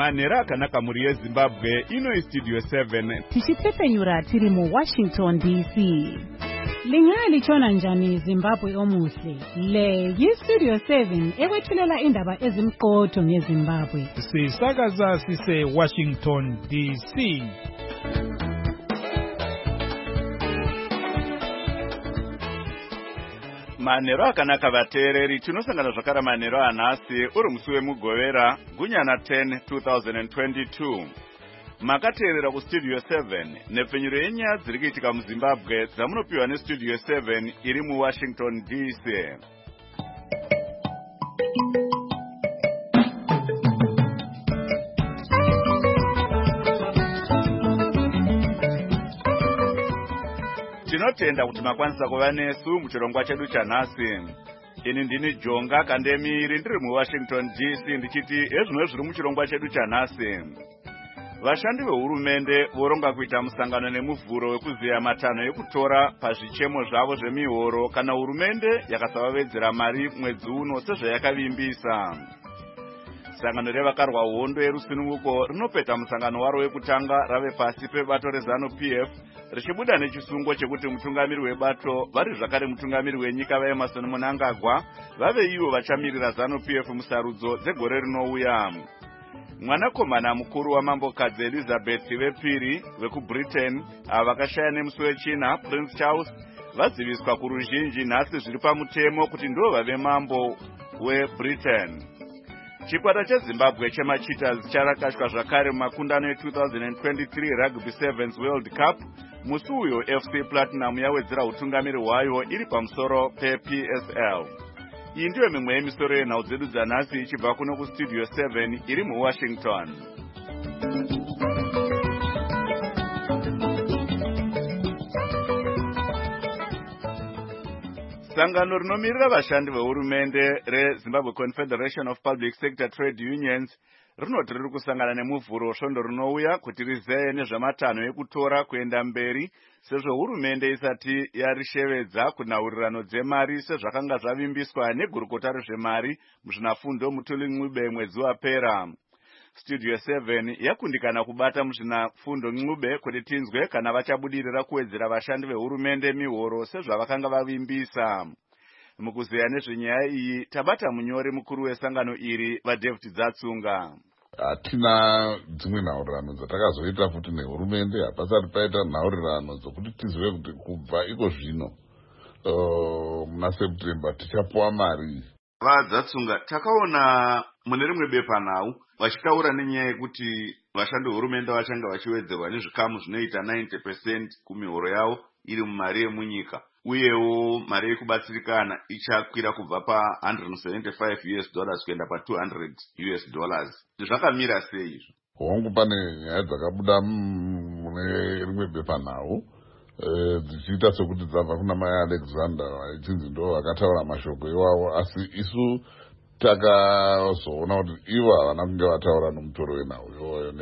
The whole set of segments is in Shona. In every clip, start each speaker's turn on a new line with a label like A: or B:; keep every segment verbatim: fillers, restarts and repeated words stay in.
A: manhero akanaka mhuri yezimbabwe. Ino Studio seven
B: tichipfepenyura tiri mu Washington D C. Linga lichona njani Zimbabwe omuhle. Le yi-Studio seven ekwethulela indaba ezimqotho ngeZimbabwe.
C: Sisakaza sise Washington D C.
A: manhero akanaka vateereri. Tinosangana zvakare manhero anhasi uri musi wemugovera gunyana ten two thousand twenty-two. Makateerera kuStudio seven nepfenyuro yenyaya dziri kuitika muZimbabwe dzamunopiwa neStudio seven iri muWashington D C. Tinotenda kuti makwanisa kuva nesu muchirongwa chedu chanhasi. Ini ndini Jonga Kandemiri ndiri muWashington D C ndichiti ezvino zviri muchirongwa chedu chanhasi. Vashandi vehurumende voronga kuita musangano nemuvhuro wekuziya matanho ekutora pazvichemo zvavo zvemihoro kana hurumende yakasavavedzera mari mwedzi uno sezvayakavimbisa. Sangano revakarwa hondo yerusununguko rinopeta musangano waro wekutanga rave pasi pebato reZANU-P F richibuda nechisungo chekuti mutungamiri webato vari zvakare mutungamiri wenyika vaEmmerson Mnangagwa vave ivo vachamirira ZANU-P F musarudzo dzegore rinouya. Mwanakomana mukuru wamambokadzi Elizabeth vepiri vekuBritain ava vakashaya nemusi wechina Prince Charles vaziviswa kuruzhinji nhasi zviri pamutemo kuti ndo vave mambo weBritain. Chikwata cheZimbabwe chemaCheetahs charakashwa zvakare mumakundano e two thousand twenty-three Rugby Sevens World Cup. Musi uyo F C Platinum yawedzera utungamiri hwayo iri pamusoro peP S L. Iyi ndiyo mimwe yemisoro yenhau dzedu dzanhasi ichibva kuno kuStudio seven iri muWashington. Sangano rinomirira vashandi vehurumende reZimbabwe Confederation of Public Sector Trade Unions rinoti riri kusangana nemuvhuro svondo rinouya kuti rizeye nezvematanho ekutora kuenda mberi sezvo hurumende isati yarishevedza kunhaurirano dzemari sezvakanga zvavimbiswa negurukota rezvemari muzvinafundo Mutuli Ncube mwedzi wapera. Studio seven yakundikana kubata muzvinafundo Ncube kuti tinzwe kana vachabudirira kuwedzera vashandi vehurumende mihoro sezvavakanga vavimbisa. Mukuzeya nezvenyaya iyi tabata munyori mukuru wesangano iri vaDavid Dzatsunga.
D: Hatina dzimwe nhaurirano dzatakazoita futi nehurumende, hapasati paita nhaurirano dzokuti tizive kuti kubva iko zvino uh, muna September tichapuwa mari.
A: VaDzatsunga, takaona mune rimwe bepanhau vachitaura nenyaya yekuti vashandi vehurumende vachanga vachiwedzerwa nezvikamu zvinoita ninety percent kumihoro yavo iri mumari yemunyika. Uyewo mari yekubatsirikana ichakwira kubva pa one hundred seventy-five US dollars kuenda pa two hundred US dollars. Zvakamira sei izvo?
D: Hongu pane nyaya dzakabuda mune rimwe bepanhau dzichiita sekuti dzabva kuna mai Alexander ichinzi ndo vakataura mashoko iwawo, asi isu takazoona kuti ivo havana kunge vataura nomutoro wenhau iyoyo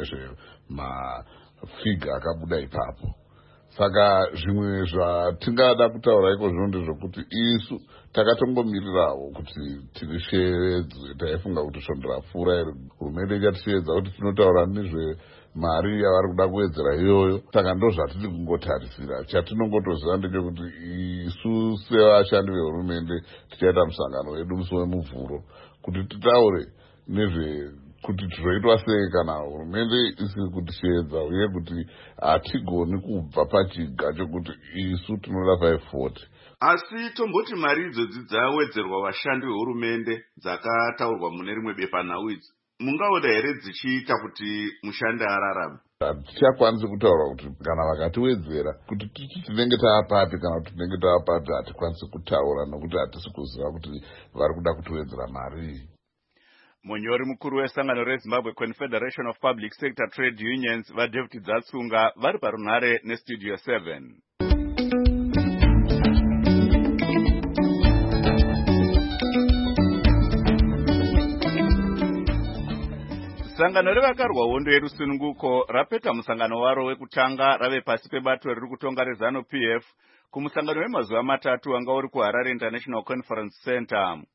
D: nezvemafiga akabuda ipapo. Saka zvimwe zvatingada kutaura iko zvino ndezvokuti isu takatongomirirawo kuti tirishevedzwe. Taifunga kuti svondo rapfuura iri hurumende ichatishevedza kuti tinotaura nezvemari yavari kuda kuwedzera iyoyo. Saka ndo zvatiri kungotarisira. Chatinongotoziva ndechekuti isu sevashandi vehurumende tichaita musangano wedu musi wemuvhuro kuti titaure nezve kuti tizoitwa sei kana hurumende isiri kutishevedza uye kuti hatigoni kubva pachiga chokuti isu tinoda five forty.
A: Asi tomboti mari idzodzi dzawedzerwa vashandi vehurumende dzakataurwa mune rimwe bepanhau idzi, mungaoda here dzichiita kuti mushandi ararame?
D: Hatichakwanisi kutaura kuti kana vakatiwedzera kuti tichi tinenge taapapi kana kuti tinenge taapapi hatikwanisi kutaura nokuti hatisi kuziva kuti vari kuda kutiwedzera mari.
A: Munyori mukuru wesangano reZimbabwe Confederation of Public Sector Trade Unions vaDavid Dzatsunga vari parunhare neStudio seven. Sangano revakarwa hondo yerusununguko rapeta musangano waro wekutanga rave pasi pebato riri kutonga reZANU-P F kumusangano wemazuva matatu anga uri kuHarare International Conference Center.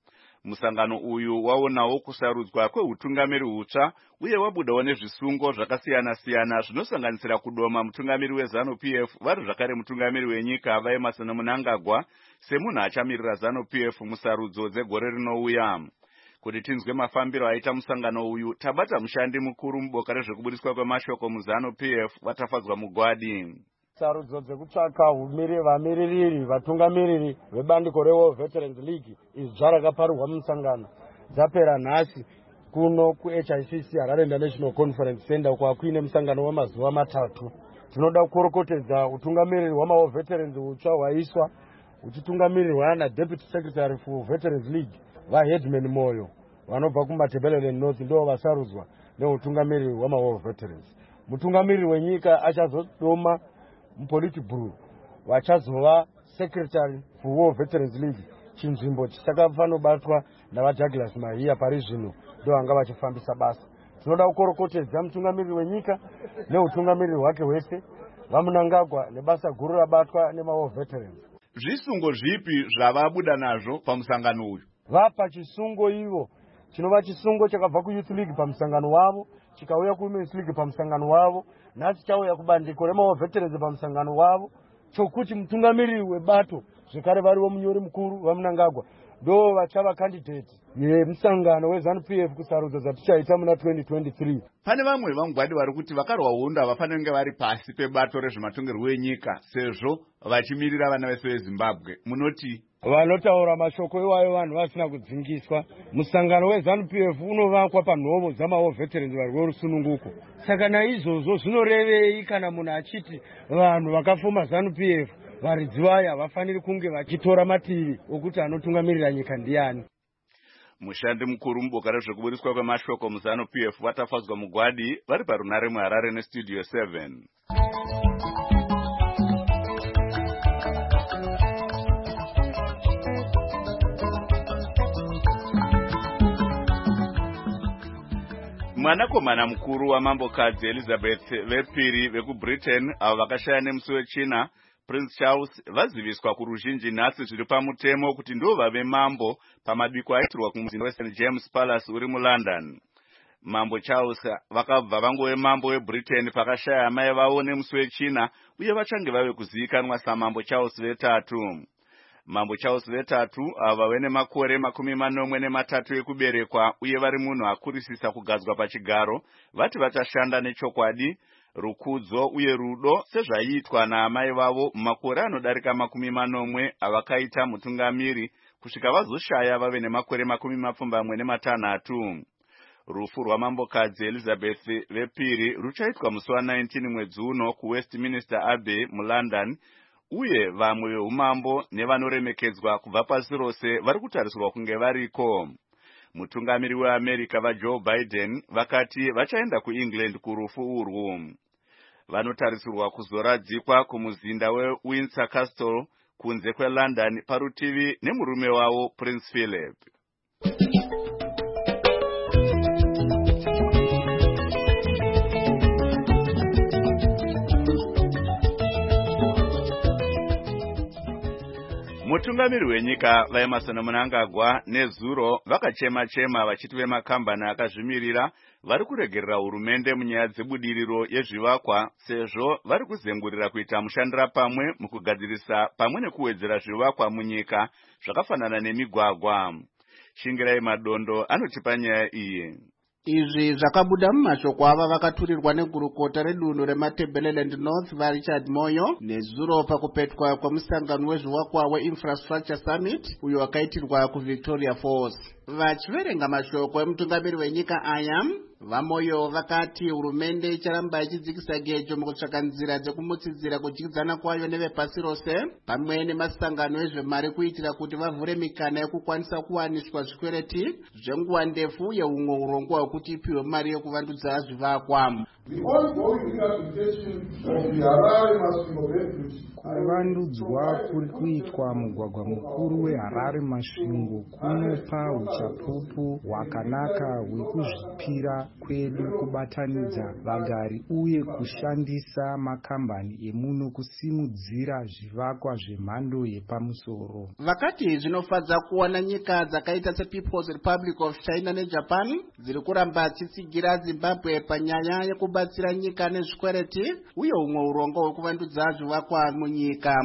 A: Musangano uyu waonawo kusarudzwa kweutungamiri hutsva uye wabudawo nezvisungo zvakasiyana-siyana zvinosanganisira kudoma mutungamiri weZanu P F vari zvakare mutungamiri wenyika vaEmerson Mnangagwa semunhu achamirira Zanu P F musarudzo dzegore rinouya. Kuti tinzwe mafambiro aita musangano uyu, tabata mushandi mukuru muboka rezvekubudiswa kwemashoko muZanu P F Watafadzwa Mugwadi.
E: Sarudzo dzekutsvaka vamiririri vatungamiriri vebandiko reWar Veterans League izvi zvarakaparirwa musangano dzapera nhasi kuno kuH I C C Harare International Conference Center kwakuine musangano wamazuva matatu. Tinoda kukorokotedza utungamiriri hwamaWar Veterans hutsva hwaiswa uchitungamirirwa naDeputy Secretary for Veterans League vaHeadman Moyo vanobva kuMatabeleland North ndo vasarudzwa neutungamiriri hwamaWar Veterans. Mutungamiriri wenyika achazodoma muPolitburo vachazova Secretary for War Veterans League chinzvimbo chichakafanobatwa navaDouglas Mahia pari zvino ndo vanga vachifambisa basa. Tinoda kukorokotedza mutungamiriri wenyika neutungamiriri hwake hwese vaMnangagwa nebasa guru rabatwa nemaWar Veterans.
A: Zvisungo zvipi zvavabuda nazvo pamusangano uyu?
E: Vapa chisungo ivo chinova chisungo chakabva kuYouth League pamusangano wavo chikauya kuWomen's League pamusangano wavo nhasi chauya kubandiko remaWar Veterans pamusangano wavo chokuti mutungamiriri webato zvekare variwo munyori mukuru vaMnangagwa ndo vachava candidate yemusangano weZanu P F kusarudzo dzatichaita muna twenty twenty-three.
A: Pane vamwe vamugwadi vari kuti vakarwa hondo havafaniri kunge vari pasi pebato rezvematongerwo enyika sezvo vachimirira vana vese veZimbabwe. Munoti?
E: Vanotaura mashoko iwayo vanhu vasina kudzingiswa. Musangano weZanu P F unovakwa panhovo dzamaWar Veterans vari verusununguko. Saka naizvozvo zvinorevei kana munhu achiti vanhu vakafoma ZANU P F varidzi vayo havafaniri kunge vachitora mativi okuti anotungamirira nyika ndiani?
A: Mushandi mukuru muboka rezvekubudiswa kwemashoko muZanu P F Watafadzwa Mugwadi vari parunare muHarare neStudio seven. Mwanakomana mukuru wamambokadzi Elizabeth vepiri vekuBritain avo vakashaya nemusi wechina Prince Charles vaziviswa kuruzhinji nhasi zviri pamutemo kuti ndo vave mambo pamabiko aitirwa kumuzinda weSaint James Palace uri muLondon. Mambo Charles vakabva vangove mambo weBritain pakashaya amai vavo nemusi wechina uye vachange vave kuzivikanwa saMambo Charles vetatu. Mambo Charles vetatu ava vene makore makumi manomwe nematatu ekuberekwa uye vari munhu akurisisa kugadzwa pachigaro vati vachashanda nechokwadi, rukudzo uye rudo sezvaiitwa naamai vavo mumakore anodarika makumi manomwe avakaita mutungamiri kusvika vazoshaya vave nemakore makumi mapfumbamwe nematanhatu. Rufu rwamambokadzi Elizabeth vepiri ruchaitwa musi wa19 mwedzi uno kuWestminster Abbey muLondon uye vamwe veumambo nevanoremekedzwa kubva pasi rose vari kutarisirwa kunge variko. Mutungamiri weAmerica vaJoe Biden vakati vachaenda kuEngland kurufu urwu. Vanotarisirwa kuzoradzikwa kumuzinda weWindsor Castle kunze kweLondon parutivi nemurume wavo Prince Philip. Mutungamiri wenyika vaEmerson Mnangagwa neZuro vakachema-chema vachiti vemakambani akazvimirira vari kuregerera hurumende munyaya dzebudiriro yezvivakwa sezvo vari kuzengurira kuita mushandira pamwe mukugadzirisa pamwe nekuwedzera zvivakwa munyika zvakafanana nemigwagwa. Shingirai Madondo anotipa nyaya iyi.
F: Izvi zvakabuda mumashoko ava vakaturirwa negurukota redunhu reMatabeleland North vaRichard Moyo neZuro pakupetwa kwamusangano wezvivakwa weInfrastructure Summit uyo wakaitirwa kuVictoria Falls. Vachiverenga mashoko emutungamiri wenyika aya, vaMoyo vakati hurumende icharamba ichidzikisa gejo mukutsvaka nzira dzekumutsidzira kudyidzana kwayo nevepasi rose pamwe nemasangano ezvemari kuitira kuti vavhure mikana yekukwanisa kuwaniswa zvikwereti zvenguva ndefu yeumwe urongwa hwekuti ipiwe mari yekuvandudza zvivakwa.
G: The ongoing rehabilitation of the Harare Masvingo Bridge.
H: Kuvandudzwa kuri kuitwa mugwagwa mukuru weHarare Masvingo kunopa uchapupu hwakanaka hwekuzvipira kwedu kubatanidza vagari uye kushandisa makambani emuno kusimudzira zvivakwa zvemhando yepamusoro.
F: Vakati zvinofadza kuona nyika dzakaita sePeople's Republic of China neJapan dziri kuramba dzitsigira Zimbabwe panyaya yekubatsira nyika nezvikwereti uye umwe urongo hwekuvandudza zvivakwa munyika.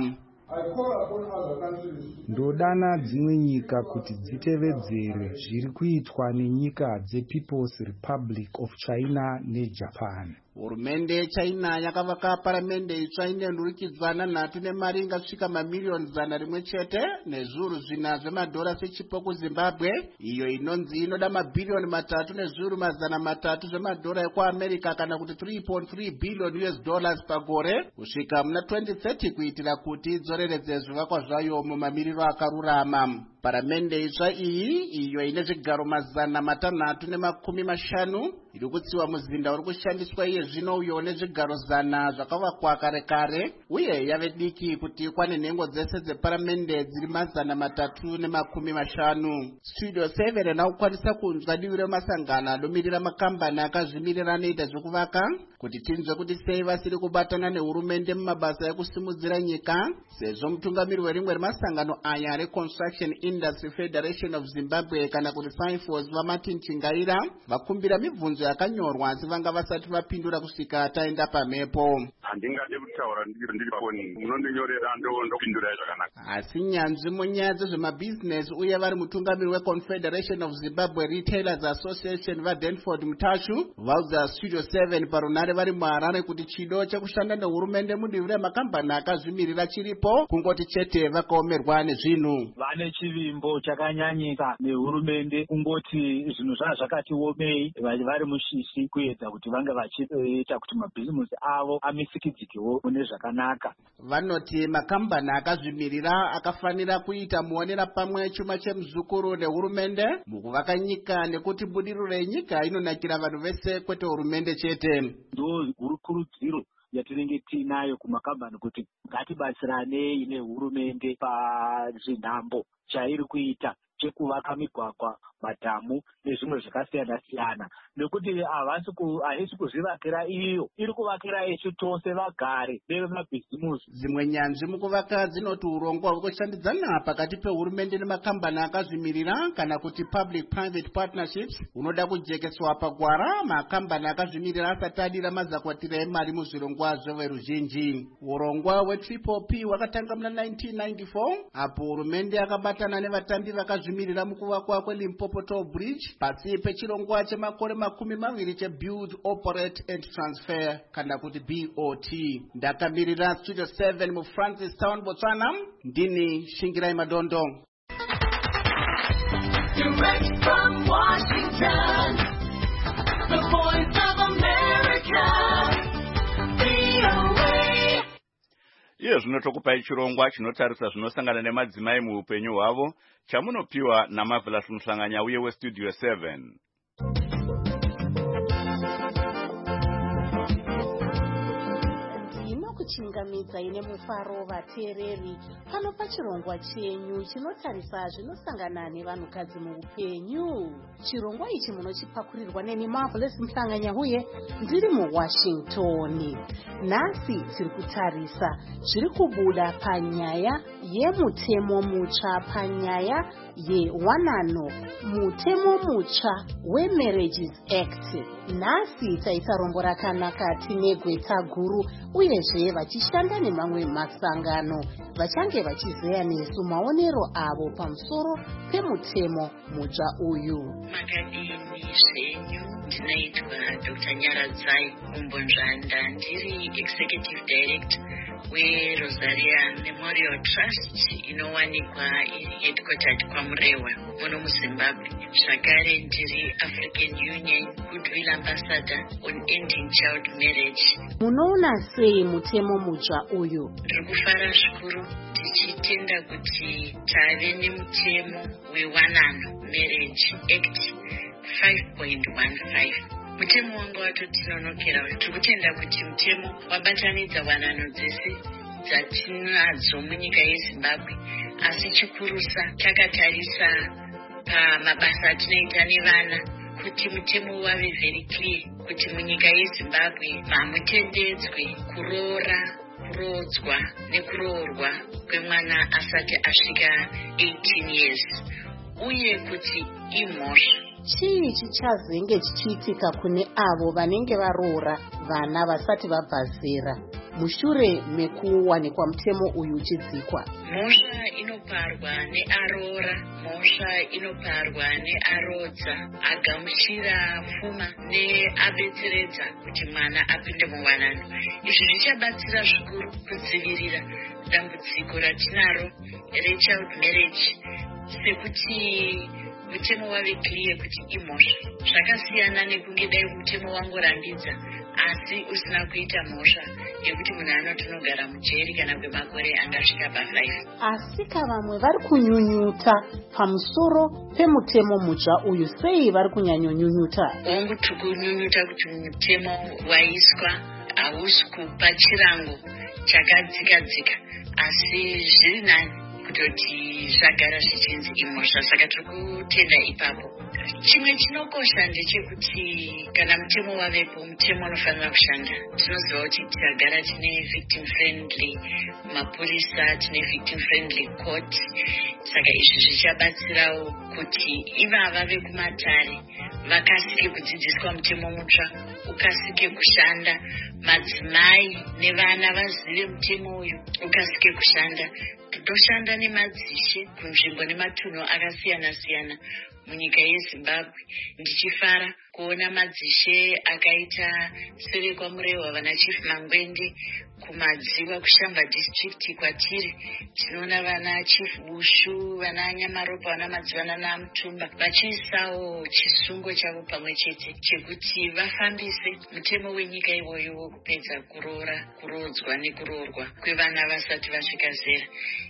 H: Ndodana dzimwe nyika kuti dzitevedzere zviri kuitwa nenyika dzePeople's Republic of China neJapan.
F: Hurumende yeChina yakavaka paramende itsva inenhurikidzwa nhatu nemari ingasvika mamiliyoni zana rimwe chete nezviuru zvina zvemadhora sechipo kuZimbabwe, iyo inonzi inoda mabhiliyoni matatu nezviuru mazana matatu zvemadhora ekuAmerica kana kuti three point three billion U S dollars pagore kusvika muna twenty thirty kuitira kuti idzoreredze zvivakwa zvayo mumamiriro akarurama. Paramende itsva iyi iyo ine zvigaro mazana matanhatu nemakumi mashanu iri kutsiwa muzinda uri kushandiswa iye zvino uyo nezvigaro zana zvakavakwa kare kare uye yave diki kuti ikwane nhengo dzese dzeparamende dziri mazana matatu nemakumi mashanu. Studio seven nakukwanisa kunzwa divi remasangano anomirira makambani akazvimirira anoita zvekuvaka kuti tinzwe kuti sei vasiri kubatana nehurumende mumabasa ekusimudzira nyika, sezvo mutungamiri werimwe remasangano aya reConstruction Industry Federation of Zimbabwe kana kuti Saifos vaMartin Chingaira vakumbira mibvunzo yakanyorwa asi vanga vasati vapindura kusvika taenda pamhepo.
I: Handingade kutaura ndiri pafoni, munondinyorera ndopindura zvakanaka.
F: Asi nyanzvi munyaya dzezvemabhizinesi uye vari mutungamiri weConfederation of Zimbabwe Retailers Association vaDenford Mutashu vaudza Studio seven parunare vari muHarare kuti chido chekushanda nehurumende mudivi remakambani akazvimirira chiripo, kungoti chete vakaomerwa nezvinhu.
J: Vane chivimbo chakanyanyika nehurumende kungoti zvinhu zvazvakati omei vari mushishi kuedza kuti vange vachiita kuti mabhizimusi avo amisikidzikiwo mune zvakanaka.
F: Vanoti makambani akazvimirira akafanira kuita muonera pamwe chuma chemuzukuru nehurumende mukuvaka nyika nekuti budiriro renyika inonakira vanhu vese kwete hurumende chete.
J: Ndo kurudziro yatinenge tinayo kumakambani kuti ngatibatsiranei nehurumende pazvinhambo chairi kuita chekuvaka migwagwa, madhamu nezvimwe zvakasiyana siyana, nekuti havasi haisi kuzvivakira iyo, iri kuvakira isu tose vagari nevemabhizimusi.
F: Dzimwe nyanzvi mukuvaka dzinoti urongwa hwekushandidzana pakati pehurumende nemakambani akazvimirira kana kuti public private partnerships hunoda kujekeswa pagwara makambani akazvimirira asati adira mazakwatira emari muzvirongwa zveveruzhinji. Urongwa hweTriple P hwakatanga muna nineteen ninety-four apo hurumende yakabatana nevatambi vakazvimirira mukuvakwa kweLimpopo Toll Bridge pasi pechirongwa chemakore makumi maviri cheBuild, Operate and Transfer kana kuti B O T. Ndakamirira Studio seven muFrancis Town, Botswana, ndini Shingirai Madondo.
K: Direct from Washington, the Voice of America, V O A.
A: Iye zvinotokupai chirongwa chinotarisa zvinosangana nemadzimai muupenyu hwavo chamunopiwa naMarvelous Musanganya uye weStudio seven.
L: Kuchingamidza ine mufaro vateereri pano pachirongwa chenyu chinotarisa zvinosangana nevanhukadzi muupenyu. Chirongwa ichi munochipakurirwa neni Marvelous Musanganya uye ndiri muWashington. Nhasi tiri kutarisa zviri kubuda panyaya yemutemo mutsva, panyaya yewanano, mutemo mutsva weMarriages Act. Nhasi taita rombo rakanaka tine gweta guru uyezve vachishanda nemamwe masangano vachange vachizeya nesu maonero avo pamusoro pemutemo mutsva uyu.
M: Makadini zvenyu, ndinoitwa Doctor Nyaradzai Umbonzvanda, ndiri Executive Director weRosaria Memorial Trust inowanikwa iri headquartered kwaMurewa muno muZimbabwe. Zvakare ndiri African Union Goodwill Ambassador on Ending Child Marriage.
L: Munoona sei mutemo mutsva uyu?
M: Ndiri kufara zvikuru tichitenda kuti tave nemutemo wewanano Marriage Act five point one five. mutemo wanga watotinonokera uyu. Tiri kutenda kuti mutemo wabatanidza wanano dzese dzatinadzo munyika yeZimbabwe, asi chikurusa takatarisa pamabasa atinoita nevana kuti mutemo wave very clear kuti munyika yeZimbabwe hamutendedzwe kuroora, kurodzwa nekuroorwa kwemwana asati asvika eighteen years, uye kuti imhosva.
L: Chii chichazenge chichiitika kune avo vanenge varoora vana vasati vabva zera mushure mekuwanikwa mutemo uyu uchidzikwa?
M: Mhosva inoparwa nearoora, mhosva inoparwa nearodza, agamuchira pfuma neabetseredza kuti mwana apinde muwanano. Izvi zvichabatsira zvikuru kudzivirira dambudziko ratinaro rechild marriage, sekuti mutemo wave clear kuti imhosva. Zvakasiyana nekunge dai mutemo wangorambidza asi usina kuita mhosva yekuti munhu anotonogara mujeri kana kwemakore angasvika pafive.
L: Asika vamwe vari kunyunyuta pamusoro pemutemo mutsva uyu. Sei vari kunyanyonyunyuta?
M: Ongu tikunyunyuta kuti mutemo waiswa hausi kupa chirango chakadzika-dzika, asi zviri nani kutoti zvagara zvichinzi imhosva, saka tiri kutenda ipapo. Chimwe chinokosha ndechekuti kana mutemo wavepo, mutemo unofanira kushanda. Tinoziva kuti tikagara tine victim friendly mapurisa, tine victim friendly court, saka izvi zvichabatsirawo kuti ivava vekumatare vakasike kudzidziswa mutemo mutsva, ukasike kushanda. Madzimai nevana vazive mutemo uyu ukasike kushanda. Toshanda nemadzishe kunzvimbo nematunhu akasiyana-siyana munyika yeZimbabwe. Ndichifara kuona madzishe akaita sevekwaMurehwa vana Chief Mangwende, kumadziva kuShamva district kwatiri tinoona vana Chief Bushu, vana Nyamaropa, vana Madzivana naMutumba vachiisawo chisungo chavo pamwe chete chekuti vafambise mutemo wenyika iwoyo wokupedza kuroora, kurodzwa nekuroorwa kwevana vasati vasvika zera.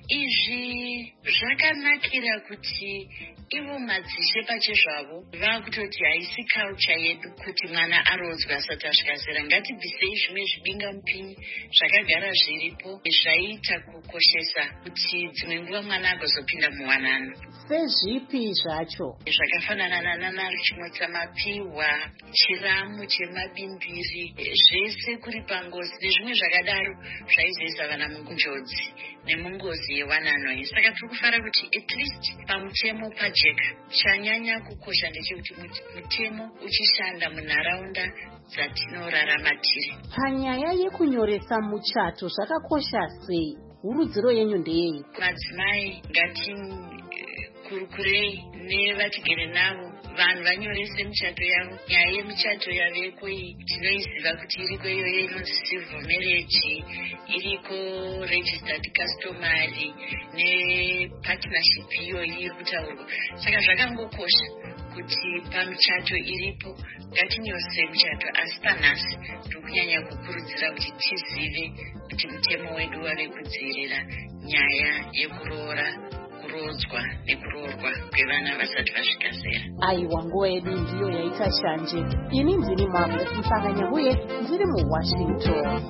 M: Izvi zvakanakira kuti ivo madzishe pachezvavo vakutoti haisi culture yedu kuti mwana arodzwa asati asvika zera. Ngatibvisei zvimwe zvibinga mupinyi zvakagara zviripo zvaita kukoshesa kuti dzimwe nguva mwana agozopinda muwanano.
L: Sezvipi zvacho?
M: Zvakafanana nanana chimwetsa mapiwa, chiramu chemabimbiri, zvese kuri pangozi nezvimwe zvakadaro zvaizoisa vana munjodzi nemungozi yewanano. Saka tiri kufara kuti at least pamutemo pajeka chanyanya kukosha ndechekuti mutemo uchishanda munharaunda dzatinorarama tiri.
L: Panyaya yekunyoresa muchato zvakakosha sei? Hurudziro yenyu ndeyei?
M: Madzimai ngati kurukurei nevatigere navo, vanhu vanyorese michato yavo. Nyaya yemichato yaveko iyi tinoiziva kuti iriko iyoyo inonzi civil marriage, iriko registered customary nepartnership iyoyi iri kutaurwa. Saka zvakangokosha kuti pamichato iripo ngatinyorese michato, asi panhasi tiri kunyanya kukurudzira kuti tizive kuti mutemo wedu wave kudzivirira nyaya yekuroora, kurodzwa nekuroorwa kwevana vasati vasvika zera.
L: Aiwa, nguva yedu ndiyo yaita shanje. Ini ndini Mamwe Musanganya uye ndiri muWashington.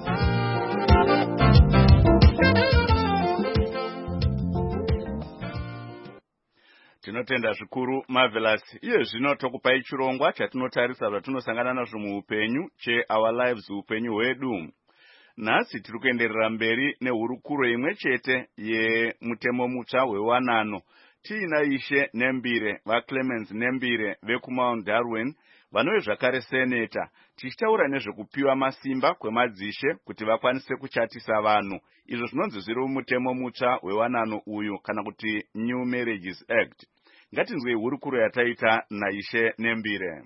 A: Tinotenda zvikuru Marvelous. Iye zvino tokupai chirongwa chatinotarisa zvatinosangana nazvo muupenyu che Our Lives, upenyu hwedu. Nhasi tiri kuenderera mberi nehurukuro imwe chete yemutemo mutsva wewanano. Tiina Ishe Nembire, vaClemens Nembire vekuMount Darwin, vanove zvakare seneta, tichitaura nezvekupiwa masimba kwemadzishe kuti vakwanise kuchatisa vanhu. Izvo zvinonzi zviri mutemo mutsva wewanano uyu, kana kuti New Marriages Act. Ngatinzwei hurukuro yataita naIshe Nembire.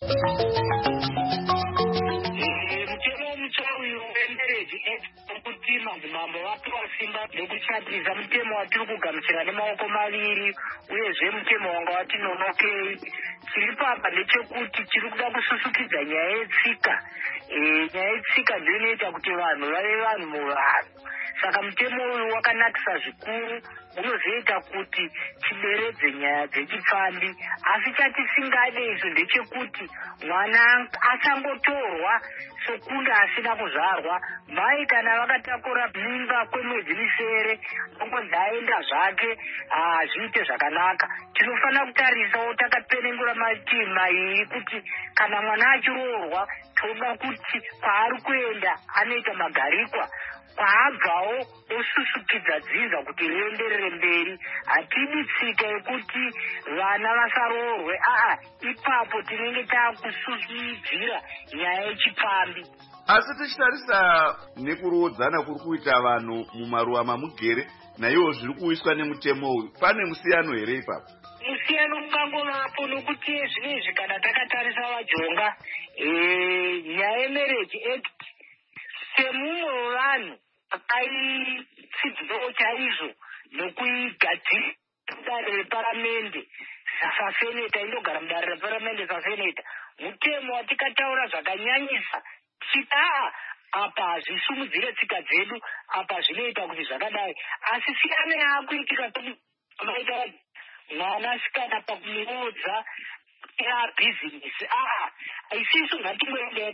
N: Kuti madzimambo vapiwa simba nekuchatisa mutemo watiri kugamuchira nemaoko maviri, uyezve mutemo wanga watinonokei. Chiri papa ndechekuti chiri kuda kususukidza nyaya yetsika. Nyaya yetsika ndiyo inoita kuti vanhu vave vanhu muvanhu. saka mutemo uyu wakanakisa zvikuru, unozoita kuti tideredze nyaya dzechipfambi. Asi chatisingade isu ndechekuti mwana asangotorwa sokunge asina kuzvarwa. Mai kana vakatakura mimba kwemwedzi misere angonzi aenda zvake, zviite zvakanaka. Tinofanira kutarisawo takapenengura mativi mairi kuti kana mwana achiroorwa toda kuti kwaari kuenda anoita magarikwa, kwaabvawo osusukidza dzinza kuti rienderere mberi. Hatidi tsika yekuti vana vasaroorwe, aa ipapo tinenge taakususumidzira nyaya yechipfambi.
A: Asi tichitarisa nekurodzana kuri kuita vanhu mumaruwa mamugere naiwo zviri kuiswa nemutemo uyu, pane musiyano here ipapo?
N: Musiyano ungangovapo nokuti zvinezvi kana takatarisa vajonga nyaya yemarriage act semumwe vanhu akaitsidziro chaizvo nokuigadzira mudare reparamende saseneta, indogara mudare reparamende saseneta. Mutemo watikataura zvakanyanyisa tichiti aa apa hazvisimudzire tsika dzedu, apa zvinoita kuti zvakadai. Asi siyano yaakuitika maita mwanasikana pakumurodza yabhizinesi, aa isisu ngatimboendai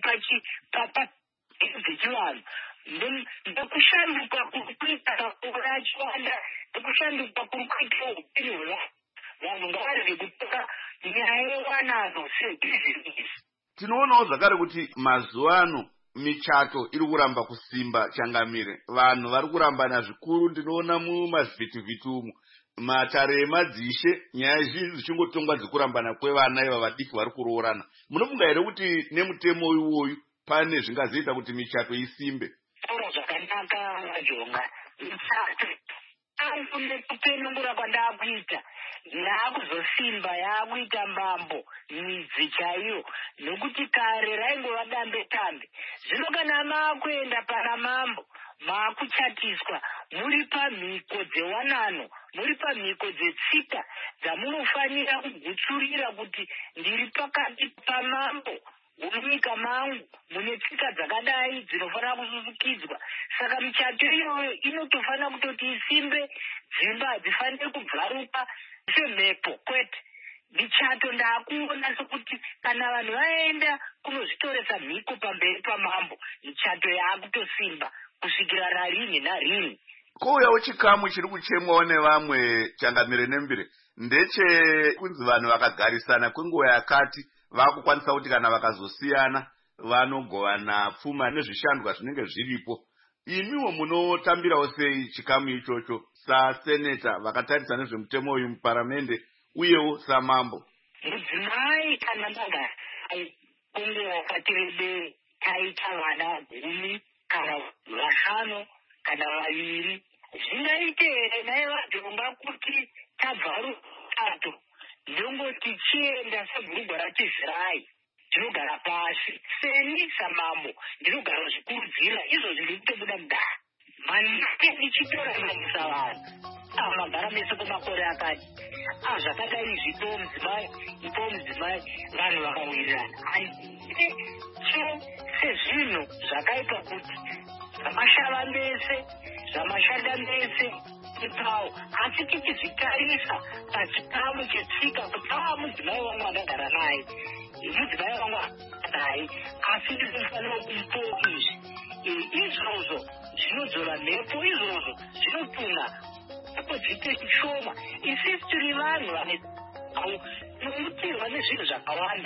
N: pachidzechivanhu ndokushanduka kuri kuita makore achiwanda, ndokushanduka kuri kuita upenyu hwevanhu. Vanhu ngavarege kutora nyaya yewanano sebhizinesi.
A: Tinoonawo zvakare kuti mazuva ano michato iri kuramba kusimba changamire. Vanhu vari kurambana zvikuru, ndinoona mumavhitivhiti umu matare emadzishe nyaya zhinji dzichingotongwa dzekurambana kwevana iva vadiki vari kuroorana. Munofunga here kuti nemutemo uyu pane zvingazoita kuti michato isimbe?
N: Taura zvakanaka vajonga. Michato anofunde kupenungura kwandaakuita yaakuzosimba, yaakuita mbambo midzi chaiyo, nokuti kare raingova dambe tambe. Zvino kana maakuenda pana mambo maakuchatiswa, muri pamhiko dzewanano, muri pamhiko dzetsika dzamunofanira kugutsurira kuti ndiri pakati pamambo munyika mangu mune tsika dzakadai dzinofanira kususukidzwa. Saka michato iyoyo inotofanira kutoti isimbe, dzimba hadzifaniri kubvaruka semhepo, kwete. Michato ndaakuona sokuti kana vanhu vaenda kunozvitoresa mhiko pamberi pamambo, michato yaakutosimba kusvikira rarini narini.
A: Kouyawo chikamu chiri kuchemwawo nevamwe changamire nembire ndechekunzi vanhu vakagarisana kwenguva yakati vakukwanisa kuti kana vakazosiyana vanogovana pfuma nezvishandwa zvinenge zviripo. Imiwo munotambirawo sei chikamu ichocho saseneta vakatarisa nezvemutemo uyu muparamende uyewo samambo?
N: Mudzimai kana ndaga kunge wakati rebe taita vana gumi kana vashanu kana vaviri, zvingaite here naye vajonga kuti tabva rukato ndongoti chienda sebhurugwa ratizvirai tinogara pasi seni samambo ndinogara zvikurudzira izvo zviri kutobuda mudara manike ndichitoranganisa vanhu amagara mese kwemakore akati zvakadai zvipo mudzimai ipo mudzimai vanhu vakawirirana aite sezvinhu zvakaita kuti zvamashava mese zvamashanda mese ipawo, asi tichizvitarisa pachikamu chetsika kuti aa mudzimai wangu akagara naye, mudzimai wangu naye, asi ndinofanira kumupawo izvi. Izvozvo zvinodzora mhepo, izvozvo zvinopunha apodzite shoma. Isisi tiri vanhu vane nokutirwa nezvinhu zvakawanda.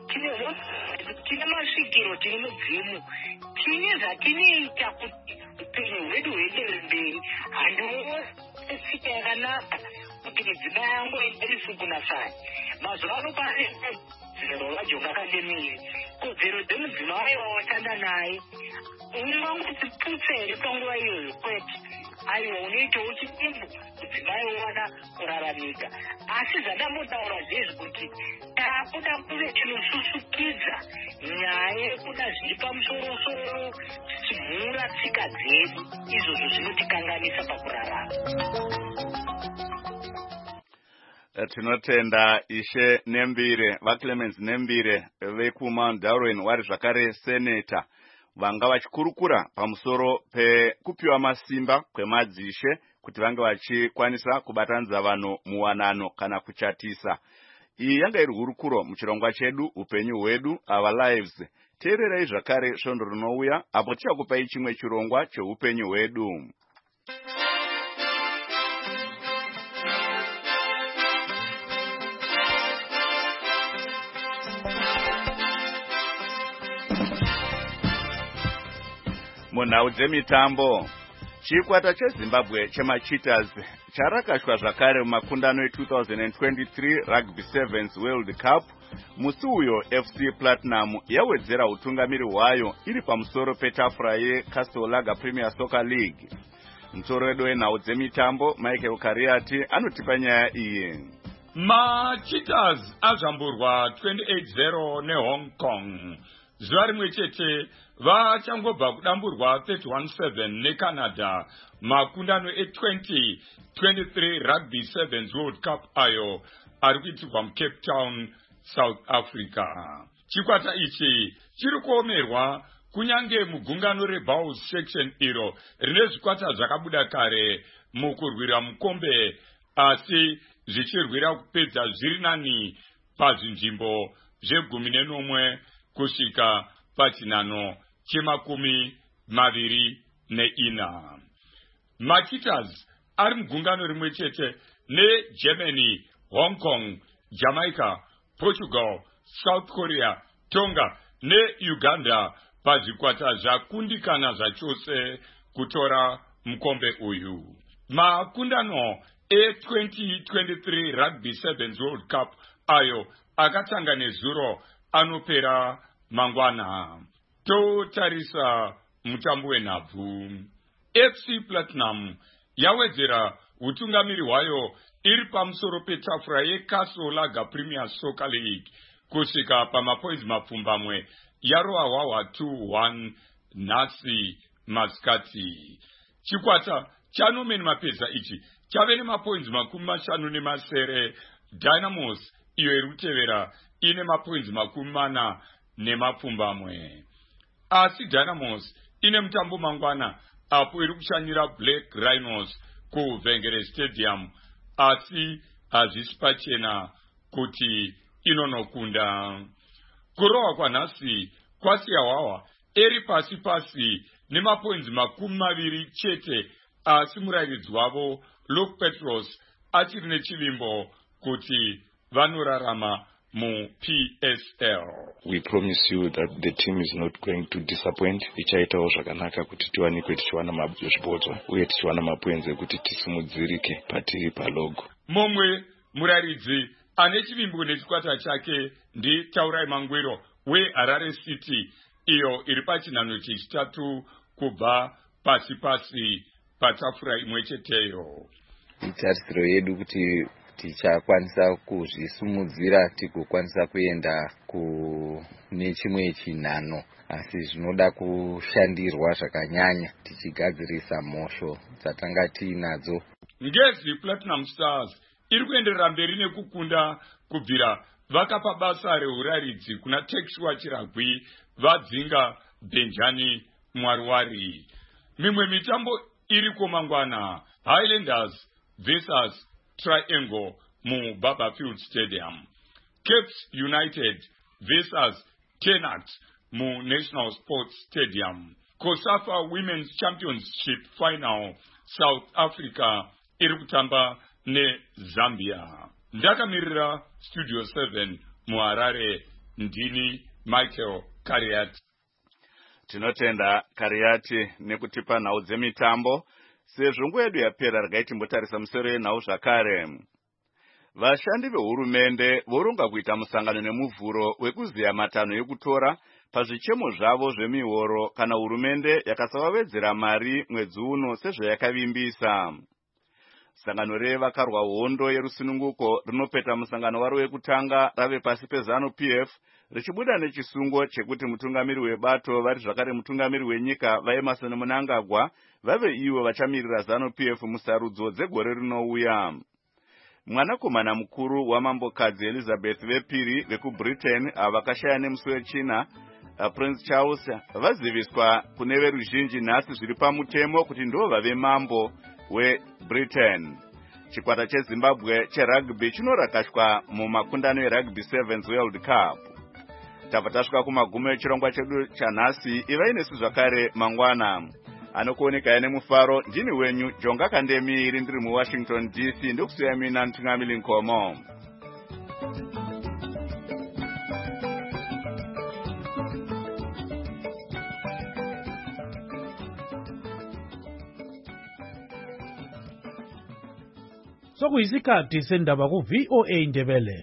N: Tine masvikiro, tine mudzimu, tine zvatinoita kuti upenyu hwedu huendere mberi. Handiwo tsika yakanaka kuti mudzimai yangu enderi kunasai. Mazuva ano pane kodzero vajonga kandemiri, kodzero dzemudzimai wawatanda naye ungangotiputsa here panguva iyoyo, kwete. Aiwa unoitawo chidimbu mudzimai wana kuraramika. Asi zvandambotaura zvezvi kuti taakuda kuve tinosusukidza nyaya yekuda zviri pamusorosoro tichimhura tsika dzedu, izvozvo zvinotikanganisa pakurarama.
A: Tinotenda Ishe Nembire, vaClemens Nembire vekumount Darwin vari zvakare seneta vanga vachikurukura pamusoro pekupiwa masimba kwemadzishe kuti vange vachikwanisa kubatanidza vanhu muwanano kana kuchatisa. Iyi yanga iri hurukuro muchirongwa chedu upenyu hwedu our lives. Teererai zvakare svondo rinouya apo tichakupai chimwe chirongwa cheupenyu hwedu. Munhau dzemitambo, chikwata cheZimbabwe chemacheeters charakashwa zvakare mumakundano e two thousand twenty-three Rugby Sevens World Cup. Musi uyo F C Platinum yawedzera utungamiri hwayo iri pamusoro petafura yeCastle Lager Premier Soccer League. Mutoredo wenhau dzemitambo Michael Kariati anotipa nyaya iyi.
O: Macheeters azvamburwa twenty-eight zero neHong Kong. Zuva rimwe chete vachangobva kudamburwa thirty-one seven neCanada makundano e-twenty twenty-three Rugby Sevens World Cup ayo ari kuitirwa muCape Town, South Africa. Chikwata ichi chiri kuomerwa kunyange mugungano reBowls section iro rine zvikwata zvakabuda kare mukurwira mukombe asi zvichirwira kupedza zviri nani pazvinzvimbo zvegumi nenomwe kusvika pachinano chemakumi maviri neina. Macheeters ari mugungano rimwe chete neGermany, Hong Kong, Jamaica, Portugal, South Korea, Tonga neUganda pazvikwata zvakundikana zvachose kutora mukombe uyu. Makundano e-twenty twenty-three Rugby Sevens World Cup ayo akatanga nezuro anopera mangwana. Totarisa mutambo wenhabvu. F C Platinum yawedzera utungamiri hwayo iri pamusoro petafura yeCastle Lager Premier Soccer League kusvika pamapoints mapfumbamwe yarova hwahwa two one nhasi masikati. Chikwata chaNorman Mapeza ichi chave nemapoints makumi mashanu nemasere. Dynamos iyo iri kutevera ine mapoints makumi mana nemapfumbamwe. Asi Dynamos ine mutambo mangwana apo iri kushanyira Black Rhinos kuVengere Stadium asi hazvisi pachena kuti inonokunda. Kurohwa kwanhasi kwasiya hwahwa eri pasi pasi nemapoints makumi maviri chete asi murayiridzi wavo Luke Petros achiri nechivimbo kuti vanorarama mu P S L.
P: We promise you that the team is not going to disappoint. Ichaitawo zvakanaka kuti tiwanikwe tichiwana mabhozvibodzo uye tichiwana mapoints ekuti tisimudzirike patiri palogo.
O: Momwe murayiridzi ane chivimbo nechikwata chake ndi Taurai Mangwiro weHarare City iyo iri pachinhano chechitatu kubva pasi pasi patafura imwe cheteyo.
Q: Itarisiro yedu kuti tichakwanisa kuzvisumudzira tigokwanisa kuenda kune chimwe chinhano asi zvinoda kushandirwa zvakanyanya tichigadzirisa mhosvo dzatanga tiinadzo.
O: Ngezi Platinum Stars iri kuenderera mberi nekukunda kubvira vakapa basa reuraridzi kuna Tekshua Chiragwi vadzinga Benjani Mwarwari. Mimwe mitambo iri komangwana Highlanders versus Triangle mu Barberfield Stadium. Capes United versus Tenat mu National Sports Stadium. Kosafa Women's Championship Final South Africa iri kutamba neZambia. Ndakamirira Studio seven muHarare ndini Michael Kariati.
A: Tinotenda Kariati nekutipa nhau dzemitambo. Sezvo nguva yedu yapera regai timbotarisa musoro yenhau zvakare. Vashandi vehurumende voronga kuita musangano nemuvhuro wekuziya matanho ekutora pazvichemo zvavo zvemihoro kana hurumende yakasavavedzera mari mwedzi uno sezvayakavimbisa. Sangano revakarwa hondo yerusununguko rinopeta musangano waro wekutanga rave pasi peZanu P F richibuda nechisungo chekuti mutungamiri webato vari zvakare mutungamiri wenyika vaEmerson Mnangagwa vave ivo vachamirira Zanu P F musarudzo dzegore rinouya. Mwanakomana mukuru wamambokadzi Elizabeth vepiri vekuBritain avakashaya nemusi wechina Prince Charles vaziviswa kune veruzhinji nhasi zviri pamutemo kuti ndo vave mambo weBritain. Chikwata cheZimbabwe cherugby chinorakashwa mumakundano erugby sevens World Cup. Tabva tasvika kumagumo echirongwa chedu chanhasi. Ivai nesu zvakare mangwana. Anokuoneka nemufaro ndini wenyu Jonga Kandemi ndiri muWashington D C ndokusiya mina Ntungamili Nkomo.
C: Sokuyisikhathi sendaba ku V O A Ndebele.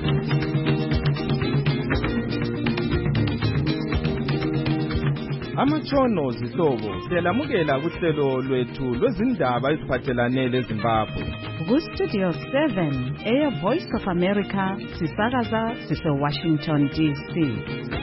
R: Amatshono zihlobo siyalamukela kuhlelo lwethu lwezindaba eziphathelane leZimbabwe.
S: Ku Studio seven, Air Voice of America, sisakaza sise Washington D C.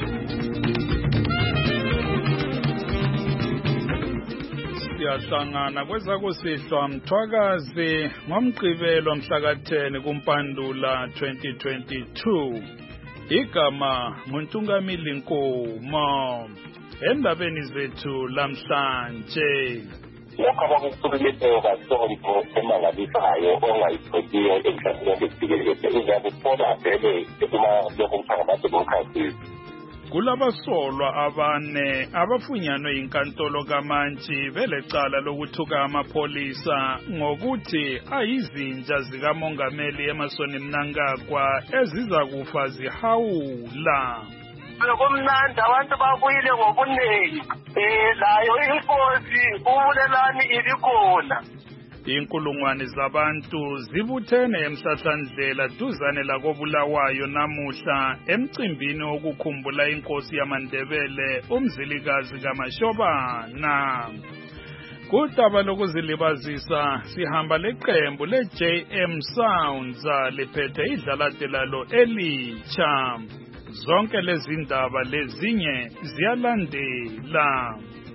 C: Siyahlangana kwezakusihlwa Mthwakazi ngomgqibelo mhla ten kuMpandula twenty twenty-two. Igama nguNtungamili Nkomo. Endabeni zethu lamhlanje.
T: Lokho abakukhulumileyo kasonto emangalisayo ongayithokiyo emhlabeni wesikelete uzakuthola vele uma lokho kuthiwa ngama-democracies.
C: Kulabasolwa abane abafunyanwe inkantolo kaMantshi belecala lokuthuka amapolisa ngokuthi ayizinja zikamongameli Emmerson Mnangagwa eziza kufa zihawula.
N: Kumnandi abantu babuyile ngobuningi. Eh layo inkosi ubulelani ibikhona.
C: Inkulungwane zabantu zibuthene emhlahlandlela duzane lakobulawayo namuhla emcimbini okukhumbula inkosi yamaNdebele uMzilikazi kaMashobana. Kudaba lokuzilibazisa sihamba leqembu le-J M Sounds liphethe idlalade lalo elitsha. Zonke lezi ndaba lezinye ziyalandela.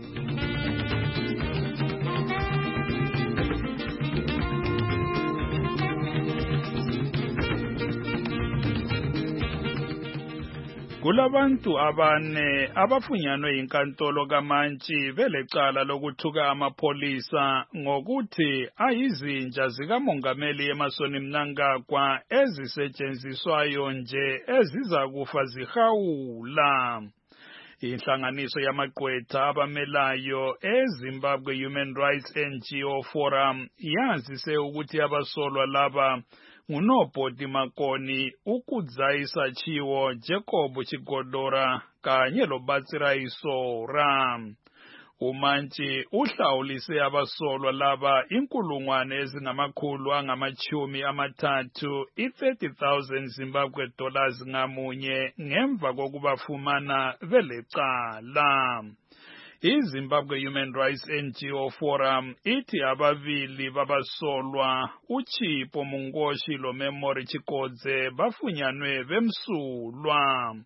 C: Kulabantu abane abafunyanwe inkantolo kaMantshi belecala lokuthuka amapolisa ngokuthi ayizinja zikamongameli Emmerson Mnangagwa ezisetshenziswayo nje eziza kufa zihawula. Inhlanganiso yamagqwetha abamelayo eZimbabwe Human Rights N G O Forum yazise ukuthi abasolwa laba nguNobhoti Makoni, uKudzai Chiwo, Jacob Chigodora kanye loBatsirayiso Ram. uMantshi uhlawulise abasolwa laba inkulungwane ezingamakhulu angamachumi amathathu i-thirty thousand Zimbabwe dollars ngamunye ngemva kokubafumana belecala. iZimbabwe Human Rights N G O Forum ithi ababili babasolwa uChipo Mungoshi loMemory Chikodze bafunyanwe bemsulwa.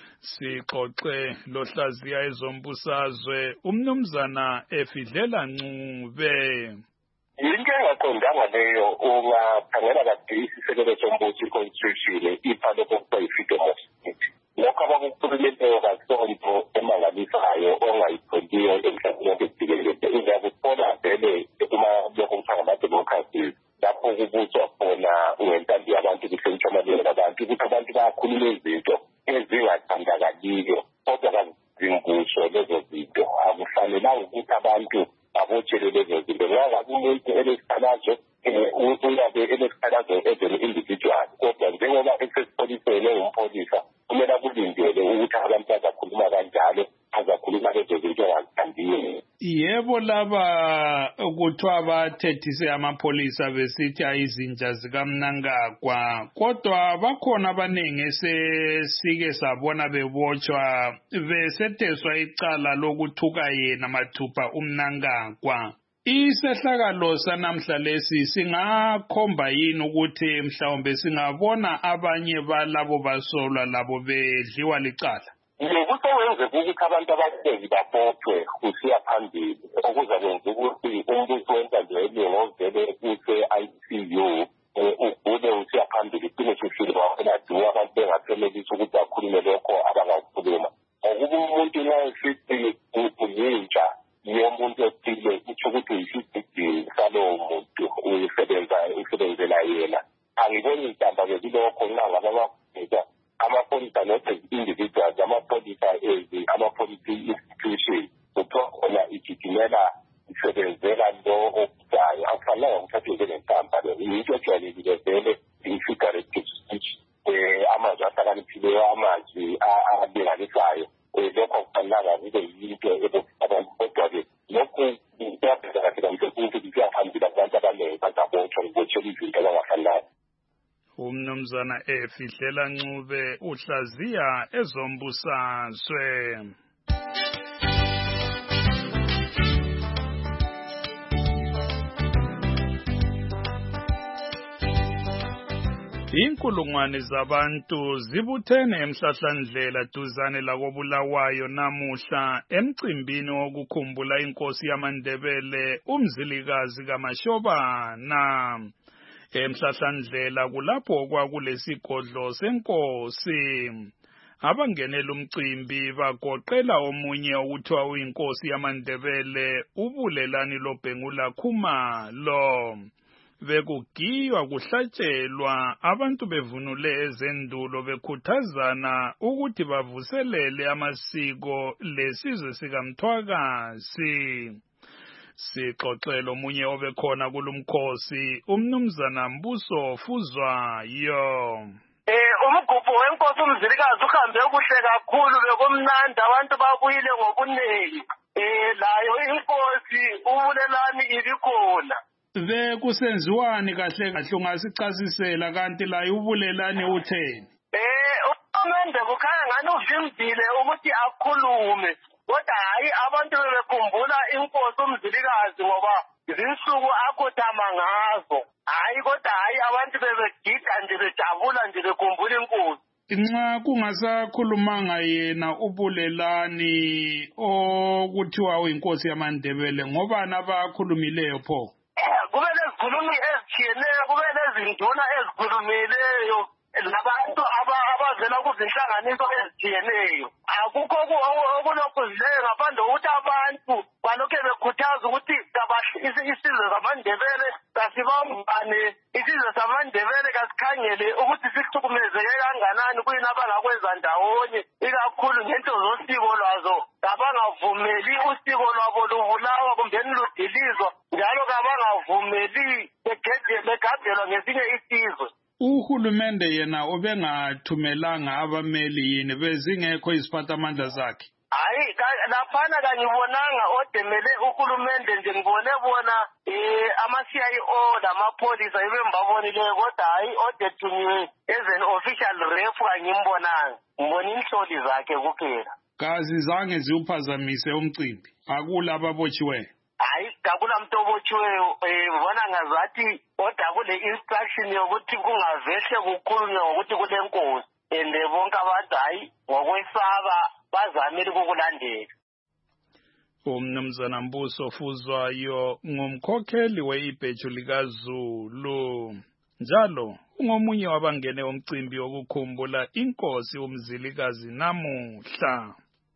C: Sixoxe lohlaziya ezombusazwe umnumzana Efidlela Ncube.
T: Into engaqondanga leyo ungakhangela kade isisekelo sombuso i-constitution iphalo kokuba i-freedom of speech. Lokho abakukhulumileyo kasonto emangalisayo ongayitholiyo emhlabeni wonke jikelele uzakuthola vele uma lokho kuthiwa ngama-democracies lapho kubuthwa khona ngentando yabantu kuhlonitshamalelo abantu ukuthi abantu bayakhuluma izinto ezingathandakaliyo kodwa kazimbusho lezo zinto akufanelanga ukuthi abantu abotshelwe lezo zinto ngoba umuntu elesikhalazo uyabe elesikhalazo as an individual kodwa njengoba esesipholiseni engumpolisa kumele kulindele ukuthi abantu bazakhuluma kanjalo azakhuluma lezo zinto engazithandiyo.
C: Yebo, laba kuthiwa bathethise amapholisa besithi ayizinja zikaMnangagwa, kodwa bakhona abaningi esesike sabona bebotshwa besetheswa icala lokuthuka yena mathupha uMnangagwa. Isehlakalo sanamhla lesi singakhomba yini ukuthi mhlawumbe singabona abanye balabo basolwa labo bedliwa licala?
T: Ukuthi wenze ukuthi abantu abaningi babotshwe kusiya phambili okuza kwenza ukuthi umbuso wentando yeningi ovele kuse-I C U ugule usiya phambili finish ufile wakhona duwa abantu bengaphelelisa ukuthi bakhulume lokho abangakukhuluma. Ngokuba umuntu angiboni intamba-ke kulokho nxa ngabe amapholisa amapholisa not as individuals amapholisa as ama-police institution kuthiwa khona igijimela isebenzela lo okuzayo akufanelanga ukuthi athe njengentamba le yinto ejwayelekile vele i-figurative speech um amazwi ahlakaniphileyo amazwi alinganisayo um lokho akufanelanga kube yinto abantu kodwa-ke lokhu kuyabheka kahle kahle ukuthi kuyaphambili abantu abaningi bazabotshwa ngibotshela izinto abangafanelanga.
C: Umnumzana Efihlela Ncube uhlaziya ezombusazwe. Inkulungwane zabantu zibuthene emhlahlandlela duzane lakobulawayo namuhla emcimbini wokukhumbula inkosi yamaNdebele umzilikazi kaMashobana. Emhlahlandlela kulapho kwakulesigodlo senkosi. Abangenela umcimbi bagoqela omunye okuthiwa uyinkosi yamaNdebele uBulelani Lobhengula Khumalo. Bekugiywa kuhlatshelwa abantu bevunule ezendulo bekhuthazana ukuthi bavuselele amasiko lesizwe sikaMthwakazi. Sixoxelo omunye obekhona kulumkhosi umnumzana Mbuso Fuzwayo.
N: Eh umgubho wenkosi umzilikazi uhambe kuhle kakhulu bekumnandi abantu babuyile ngobuningi. Eh layo inkosi uBulelani ibikhona.
C: Bekusenziwani kahle kahle ungasichasisela kanti la uBulelani utheni?
N: Eh uMende kukhanya ngani uvimbile ukuthi akhulume kodwa hayi abantu bebekhumbula inkosi umzilikazi ngoba izinsuku akhothama ngazo. Hayi kodwa hayi abantu bebegida nje bejabula nje bekhumbula inkosi.
C: Nxa kungasakhulumanga yena uBulelani okuthiwa uyinkosi yamaNdebele ngobani abakhulumileyo pho?
N: Kube lezikhulumi ezitshiyeneyo kube lezinduna ezikhulumileyo labantu abavela kuzinhlanganiso ezitshiyeneyo. Akukho okulokhuzileyo ngaphandle kokuthi abantu balokhe bekhuthaza ukuthi isizwe samaNdebele kasibambane, isizwe samaNdebele kasikhangele ukuthi sihlukumezeke kanganani kuyini abangakwenza ndawonye, ikakhulu ngento zosiko lwazo kabangavumeli usiko lwabo lubulawa kumbeni ludilizwa njalo kabangavumeli begadelwa ngesinye isizwe.
C: Uhulumende yena ubengathumelanga abameli yini bezingekho iziphathamandla zakhe?
N: Hayi laphana kangibonanga odemele uhulumende nje ngibone bona eh ama-C I O lamapholisa ibembabonileyo kodwa hayi odethunyiwe as an official ref kangimbonanga ngibona inhloli zakhe kuphela.
C: Kazi zange ziwuphazamise umcimbi akula ababotshiweyo?
N: Hayi kakula muntu obotshiweyo bona ngazathi kodwa kule instruction yokuthi kungavehle kukhulunywe ngokuthi kule nkosi and bonke abantu hayi ngokwesaba bazamile ukulandela.
C: Umnumzana Mbuso Fuzwayo ngumkhokheli weibheju likaZulu. Njalo ungomunye wabangene umcimbi wokukhumbula inkosi umzilikazi namuhla.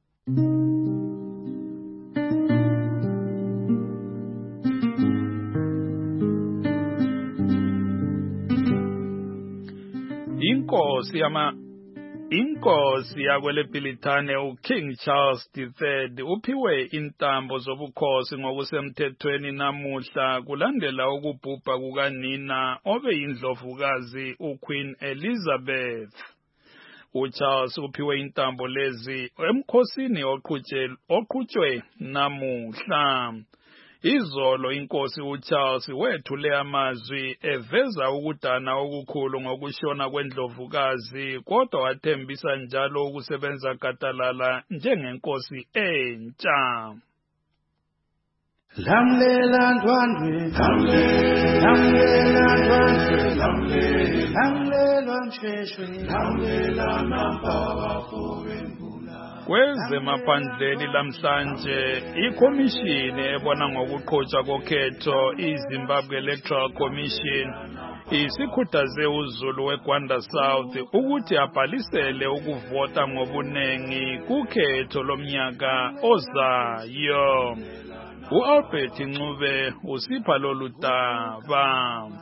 C: Inkosi yama Inkosi yakwelePilitane uKing Charles the third uphiwe intambo zobukhosi ngokusemthethweni namuhla kulandela ukubhubha kukanina obeyindlovukazi uQueen Elizabeth. uCharles uphiwe intambo lezi emkhosini oqhutshwe namuhla. Izolo inkosi uCharles wethule amazwi eveza ukudana okukhulu ngokushona kwendlovukazi kodwa wathembisa njalo ukusebenza gadalala njengenkosi entsha.
K: Lamlela ndwandwe, lamlela ndwandwe, lamlela msheshwe, lamlela nampabafube.
C: Kwezemaphandleni lamhlanje ikhomishini ebona ngokuqhutshwa kokhetho iZimbabwe Electoral Commission isikhuthaze uZulu weGwanda South ukuthi abhalisele ukuvota ngobunengi kukhetho lomnyaka ozayo. uAlbert Ncube usipha lolu daba.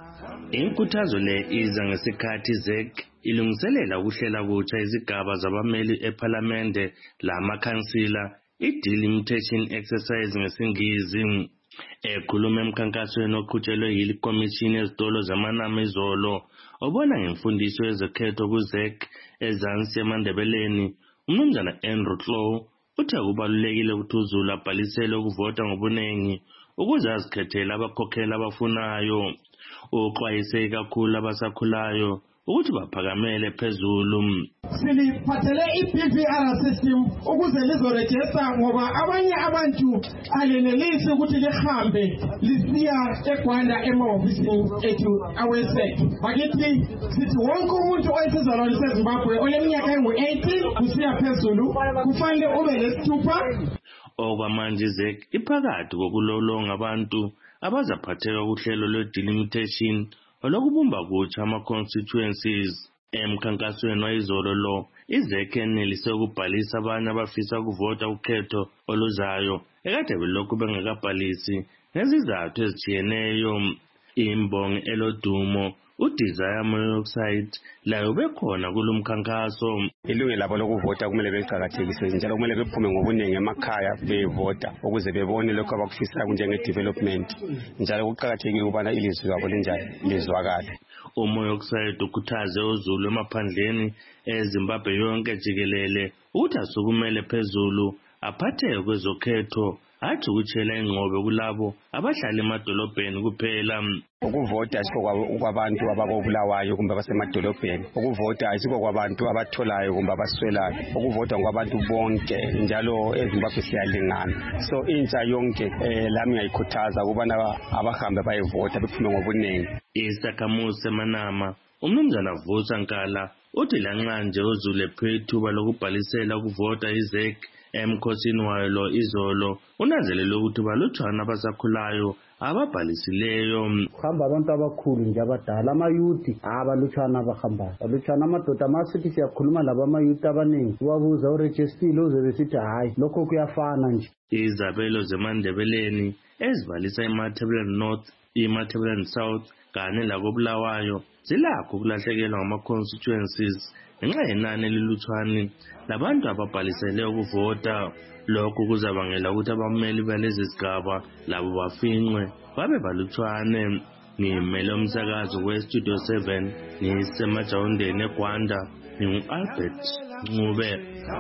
U: Inkuthazo le iza ngesikhathi Z E C ilungiselela ukuhlela kutsha izigaba zabameli eParliamente lamakhansila i-delimitation exercise ngesingisi. Ekhuluma emkhankasweni oqhutshelwe yilikomishini yezitolo zamanama izolo obona ngemfundiso yezokhetho ku-Z E C ezansi eMandebeleni, uMnumzana Andrew Clow uthe kubalulekile ukuthi uZulu abhalisele ukuvota ngobuningi ukuze azikhethele abakhokheli abafunayo. Uxwayise kakhulu abasakhulayo ukuthi baphakamele phezulu.
V: Siliphathele i-B V R system ukuze lizorejista ngoba abanye abantu alenelisi ukuthi lihambe lisiya eGwanda emahofisini ethu awesek. Bakithi sithi wonke umuntu oyisizalwane seZimbabwe oleminyaka engu-eighteen kusiya phezulu kufanele ube lesithupha.
U: Okwamanje Z E C iphakathi kokulolonga abantu abazaphatheka kuhlelo lwe-delimitation olokubumba kutsha ama-constituencies. Emkhankasweni wayizolo lo, i-Z E C yenelise ukubhalisa abanye abafisa ukuvota ukhetho oluzayo ekade belokhu bengakabhalisi ngezizathu ezitshiyeneyo. Imbongi elodumo uDesire Monoxide layo bekhona kulo mkhankaso.
W: Ilungelo labo lokuvota kumele beqhakathekise njalo kumele bephume ngobuningi emakhaya bevota ukuze bebone lokho abakufisayo njenge-development, njalo kuqakathekile ukubana ilizwi labo linjani lizwakale. uMonoxide ukhuthaze uZulu emaphandleni eZimbabwe yonke jikelele ukuthi asukumele phezulu aphatheke kwezokhetho athi ukutshela ingqobe kulabo abahlala emadolobheni kuphela. Ukuvota asikho kwabantu abakobulawayo kumbe abasemadolobheni. Ukuvota asikho kwabantu abatholayo kumbe abaswelayo. Ukuvota kwabantu bonke njalo eZimbabwe siyalingana. So intsha yonke lami ngiyikhuthaza ukubana abahambe bayevota bephume ngobuningi.
U: Isakhamuzi seManama uMnumzana Vusa Nkala uthi lanqanje uZulu ephiwe ithuba lokubhalisela ukuvota i-Z E C emkhosini wayo lo izolo unanzelele ukuthi balutshwana abasakhulayo ababhalisileyo.
X: Kuhamba abantu abakhulu nje abadala amayuthi abalutshwana abahambayo balutshwana amadoda amasithi siyakhuluma labo amayuthi abaningi siwabuza urejistile uze besithi hayi lokho kuyafana nje.
U: Izabelo zeMandebeleni ezibalisa iMatabeleland North, iMatabeleland South kanye lakobulawayo zilakho ukulahlekelwa ngama-constituencies ngenxa yenani elilutshwane labantu ababhalisele ukuvota. Lokhu kuzabangela ukuthi abameli balezi zigaba labo bafinqwe babe balutshwane. Ngimele umsakazo we-Studio seven ngisemajawundeni eGwanda, ngingu-Albert Ncube.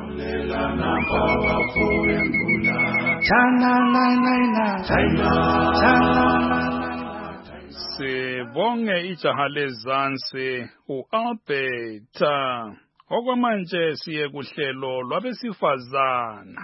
C: Sibonge ijaha lezansi u-Albert. Okwamanje siye kuhlelo lwabesifazana.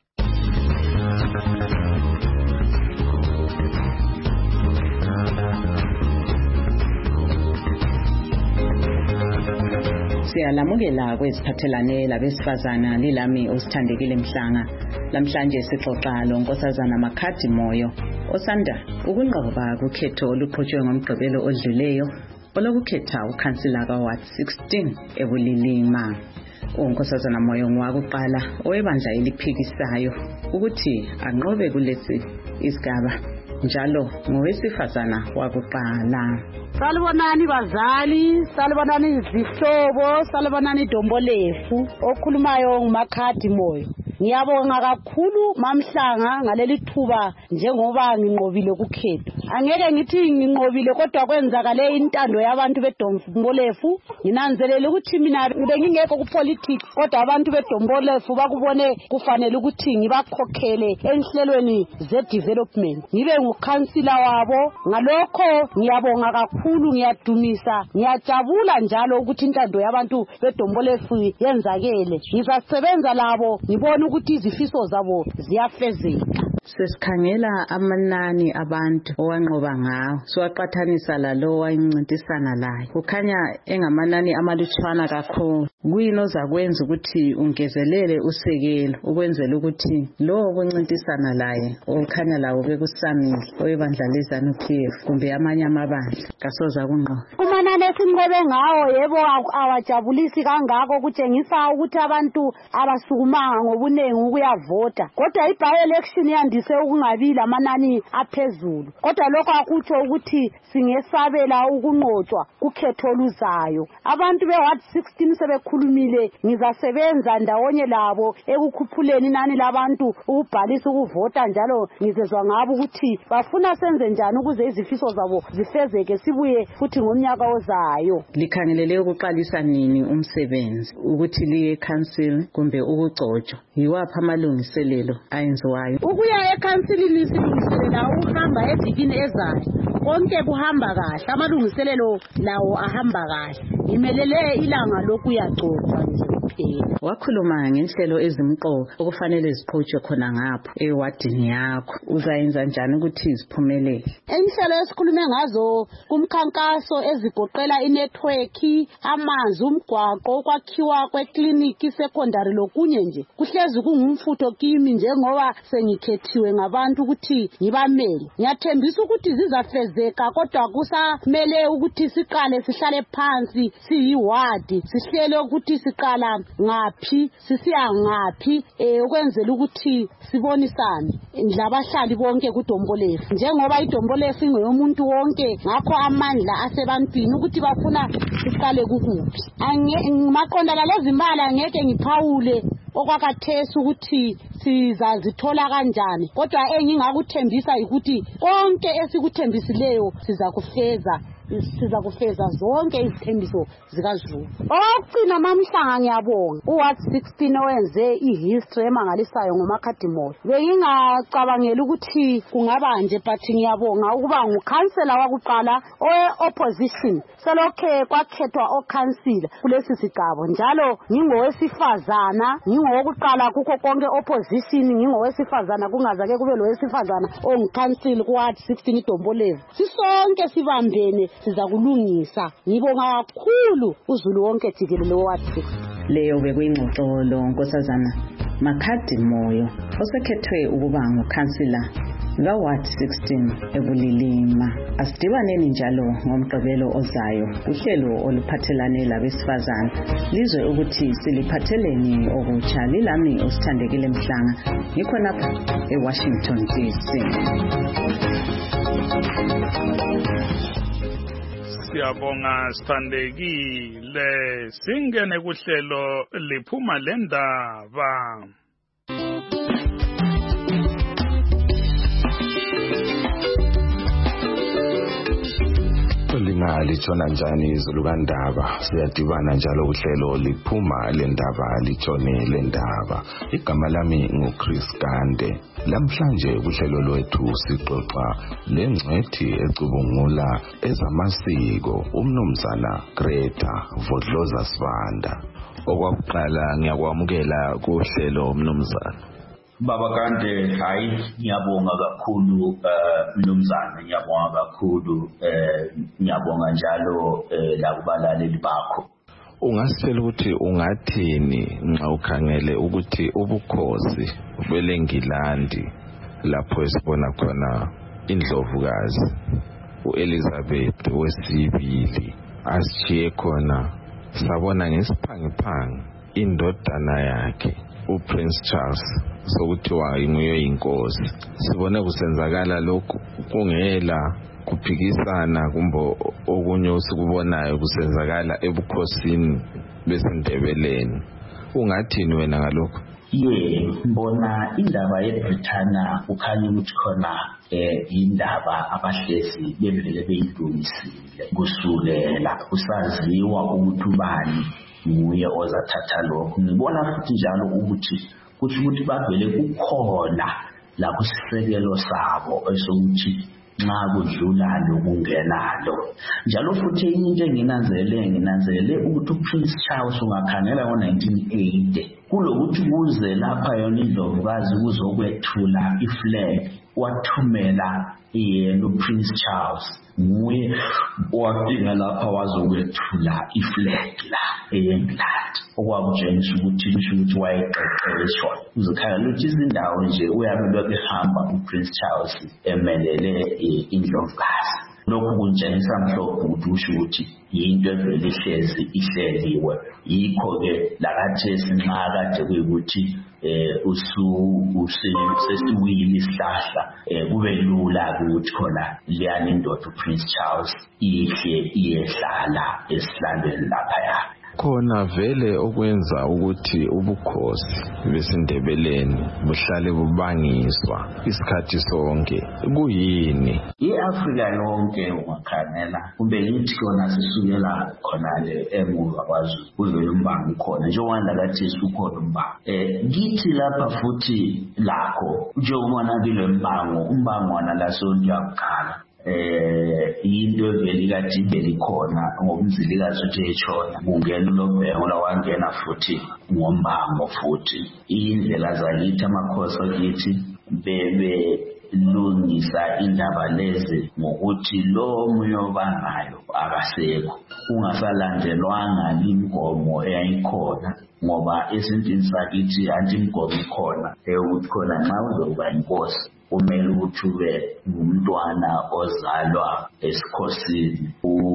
Y: Siyalamukela kweziphathelane labesifazana lilami usithandekile Mhlanga. Lamhlanje sixoxa lonkosazana Makhadi Moyo osanda ukunqoba kukhetho oluqhutshwe ngomgqibelo odluleyo olokukhetha ukhansila ka-Ward sixteen eBulilima. Unkosazana Moyo ngowakuqala owebandla eliphikisayo ukuthi anqobe kulesi isigaba njalo ngowesifazana wakuqala.
Z: Salibonani bazali, salibonani izihlobo, salibonani Dombolefu, okhulumayo nguMakhadi Moyo. Ngiyabonga kakhulu Mamhlanga ngaleli thuba njengoba nginqobile kukhetho. Angeke ngithi nginqobile kodwa kwenzakale intando yabantu beDombolefu. Nginanzelela ukuthi mina bengingekho kupolitics kodwa abantu beDombolefu bakubone kufanele ukuthi ngibakhokhele enhlelweni ze-development. Ngibe ngukhansila wabo. Ngalokho ngiyabonga kakhulu, ngiyadumisa, ngiyajabula njalo ukuthi intando yabantu beDombolefu yenzakele. Ngizasebenza labo ngibona ukuthi izifiso zabo ziyafezeka.
Y: Sesikhangela amanani abantu owanqoba ngawo siwaqathanisa lalo wayincintisana laye kukhanya engamanani amalutshwana kakhulu. Kuyini ozakwenza ukuthi ungezelele usekelo ukwenzela ukuthi lo okuncintisana laye okhanya lawo bekusamile oyebandla leZANU-P F kumbe amanye amabandla kasoza kunqoba?
Z: Umanani esinqobe ngawo yebo awajabulisi kangako kutshengisa ukuthi abantu abasukumanga ngobunengi ukuyavota, kodwa i-by election yandi sandise ukungabi lamanani aphezulu, kodwa lokho akutsho ukuthi singesabela ukunqotshwa kukhetho oluzayo. Abantu be-Ward sixteen sebekhulumile, ngizasebenza ndawonye labo ekukhuphuleni inani labantu ukubhalisa ukuvota, njalo ngizezwa ngabo ukuthi bafuna senze njani ukuze izifiso zabo zifezeke, sibuye futhi ngomnyaka ozayo.
Y: Likhangelele ukuqalisa nini umsebenzi, ukuthi liye council kumbe ukugcotshwa? Yiwaphi amalungiselelo ayenziwayo?
Z: Ukuya ekhansilini silungiselela ukuhamba evikini ezayo, konke kuhamba kahle, amalungiselelo lawo ahamba kahle. Ngimelele ilanga lokuyagcotshwa nje kuphela.
Y: Wakhuluma ngenhlelo ezimqoka okufanele ziqhutshwe khona ngapho ewadini yakho. Uzayenza njani ukuthi ziphumelele?
Z: Inhlelo esikhulume ngazo kumkhankaso ezigoqela inetwork, amanzi, umgwaqo, ukwakhiwa kwekliniki secondary lokunye nje, kuhlezi kungumfutho kimi njengoba sengikhethiwe ngabantu ukuthi ngibamele. Ngiyathembisa ukuthi zizafezeka, kodwa kusamele ukuthi siqale sihlale phansi siyiwadi, sihlele ukuthi siqala ngaphi sisiya ngaphi, eh ukwenzela ukuthi sibonisane labahlali bonke kuDombolefu, njengoba iDombolefu ingoyomuntu wonke, ngakho amandla asebantwini ukuthi bafuna siqale kukuphi. Maqondana lezimali angeke ngiphawule okwakathesi ukuthi sizazithola kanjani, kodwa engingakuthembisa ukuthi konke esikuthembisileyo siza kufeza siza kufeza zonke izithembiso zikaZulu. Okugcina Mamhlanga ngiyabonga uWard sixteen owenze ihistory emangalisayo ngoMakhadimoyo. Bengingacabangela ukuthi kungaba nje, but ngiyabonga ukuba ngukhansela wakuqala owe-opposition selokhe kwakhethwa okhansila kulesi sigaba, njalo ngingowesifazana, ngingowokuqala kukho konke opposition, ngingowesifazana kungazake kube lowesifazana ongukhansila kuWard sixteen iDombolevu. Sisonke sibambene siza kulungisa. Ngibonga kakhulu uZulu wonke jikelele oWard six.
Y: Leyo bekuyingxoxo lo Nkosazana Makhadimoyo osekhethwe ukuba ngukhansila kaWard sixteen eBulilima. Asidibaneni njalo ngomgqibelo ozayo uhlelo oluphathelane labesifazana, lizwe ukuthi siliphatheleni okutsha. Lilami usithandekile Mhlanga, ngikhonapha eWashington D C.
C: Siyabonga sithandekile, singene kuhlelo liphuma lendaba.
B: Lingalitshona njani izulu kandaba? Siyadibana njalo uhlelo liphuma lendaba litshone lendaba. Igama lami nguChris Gande. Lamhlanje kuhlelo lwethu sixoxa lengcwethi ecubungula ezamasiko uMnumzana Greta Vodloza Sibanda. Okwakuqala ngiyakwamukela kuhlelo Mnumzana.
D: Baba Gande, hayi ngiyabonga kakhulu Mnumzana, ngiyabonga kakhulu, ngiyabonga njalo lakubalaleli bakho.
B: Ungasitshela ukuthi ungathini nxa ukhangele ukuthi ubukhosi beLengilandi lapho esibona khona indlovukazi uElizabeth wesibili ashiye khona, sabona ngesiphangiphangi indodana yakhe uPrince Charles sokuthiwa inguye inkosi. Sibone kusenzakala lokhu kungela kuphikisana kumbe okunye osikubonayo kusenzakala ebukhosini besindebeleni. Ungathini wena ngalokho?
D: Ye, mbona indaba yeBritania ukhanya ukuthi khona eh indaba abahlezi bevele beyilungisile kusulela kusaziwa ukuthi ubani nguye ozathatha lokho. Ngibona futhi njalo ukuthi kuthi ukuthi bavele kukhona la kusisekelo sabo esokuthi nxa kudlula lokungenalo. Njalo futhi into enginanzele nginanzele ukuthi uPrince Charles ungakhangela ngo-nineteen eighty kulokuthi kuze lapha yona indlovukazi kuzokwethula iflag, wathumela yena uPrince Charles nguye owafika lapha wazokwethula iflag la eNgland, okwakutshengisa ukuthi kusho ukuthi wayeqeqeshwa. Uzokhala ukuthi izindawo nje uyabe behamba uPrince Charles emelele indlovukazi. lokhu kuntshengisa mhlophe ukuthi usho ukuthi yinto evele ihlezi ihleliwe. Yikho-ke lakathesi nxa kade kuyikuthi eh usu sesiwile isihlahla eh kube lula ukuthi khona liyani indoda uPrince Charles ihle iyehlala esihlalweni lapha.
B: Khona vele okwenza ukuthi ubukhosi besindebeleni buhlale bubangiswa isikhathi sonke kuyini?
D: iAfrika yonke ungakhangela kumbe yithi khona sisukela khona le emuva kwaZulu kuvele umbango khona njengoba lakathi ukhona umbango eh ngithi lapha futhi lakho njengoba kule mbango umbango wana la sonke yakukhala eh into eveli kade belikhona ngomzilikazi uthi echona kungena lobhengo lawangena futhi ngombango futhi indlela zakithi amakhosi akithi bebe lungisa indaba lezi ngokuthi lo moyo banayo akasekho ungasalandelwanga ingomo eyayikhona ngoba esintini sakithi anti ingomo ikhona ukuthi khona nxa uzoba inkosi kumele ukuthi ube ngumntwana ozalwa esikhosini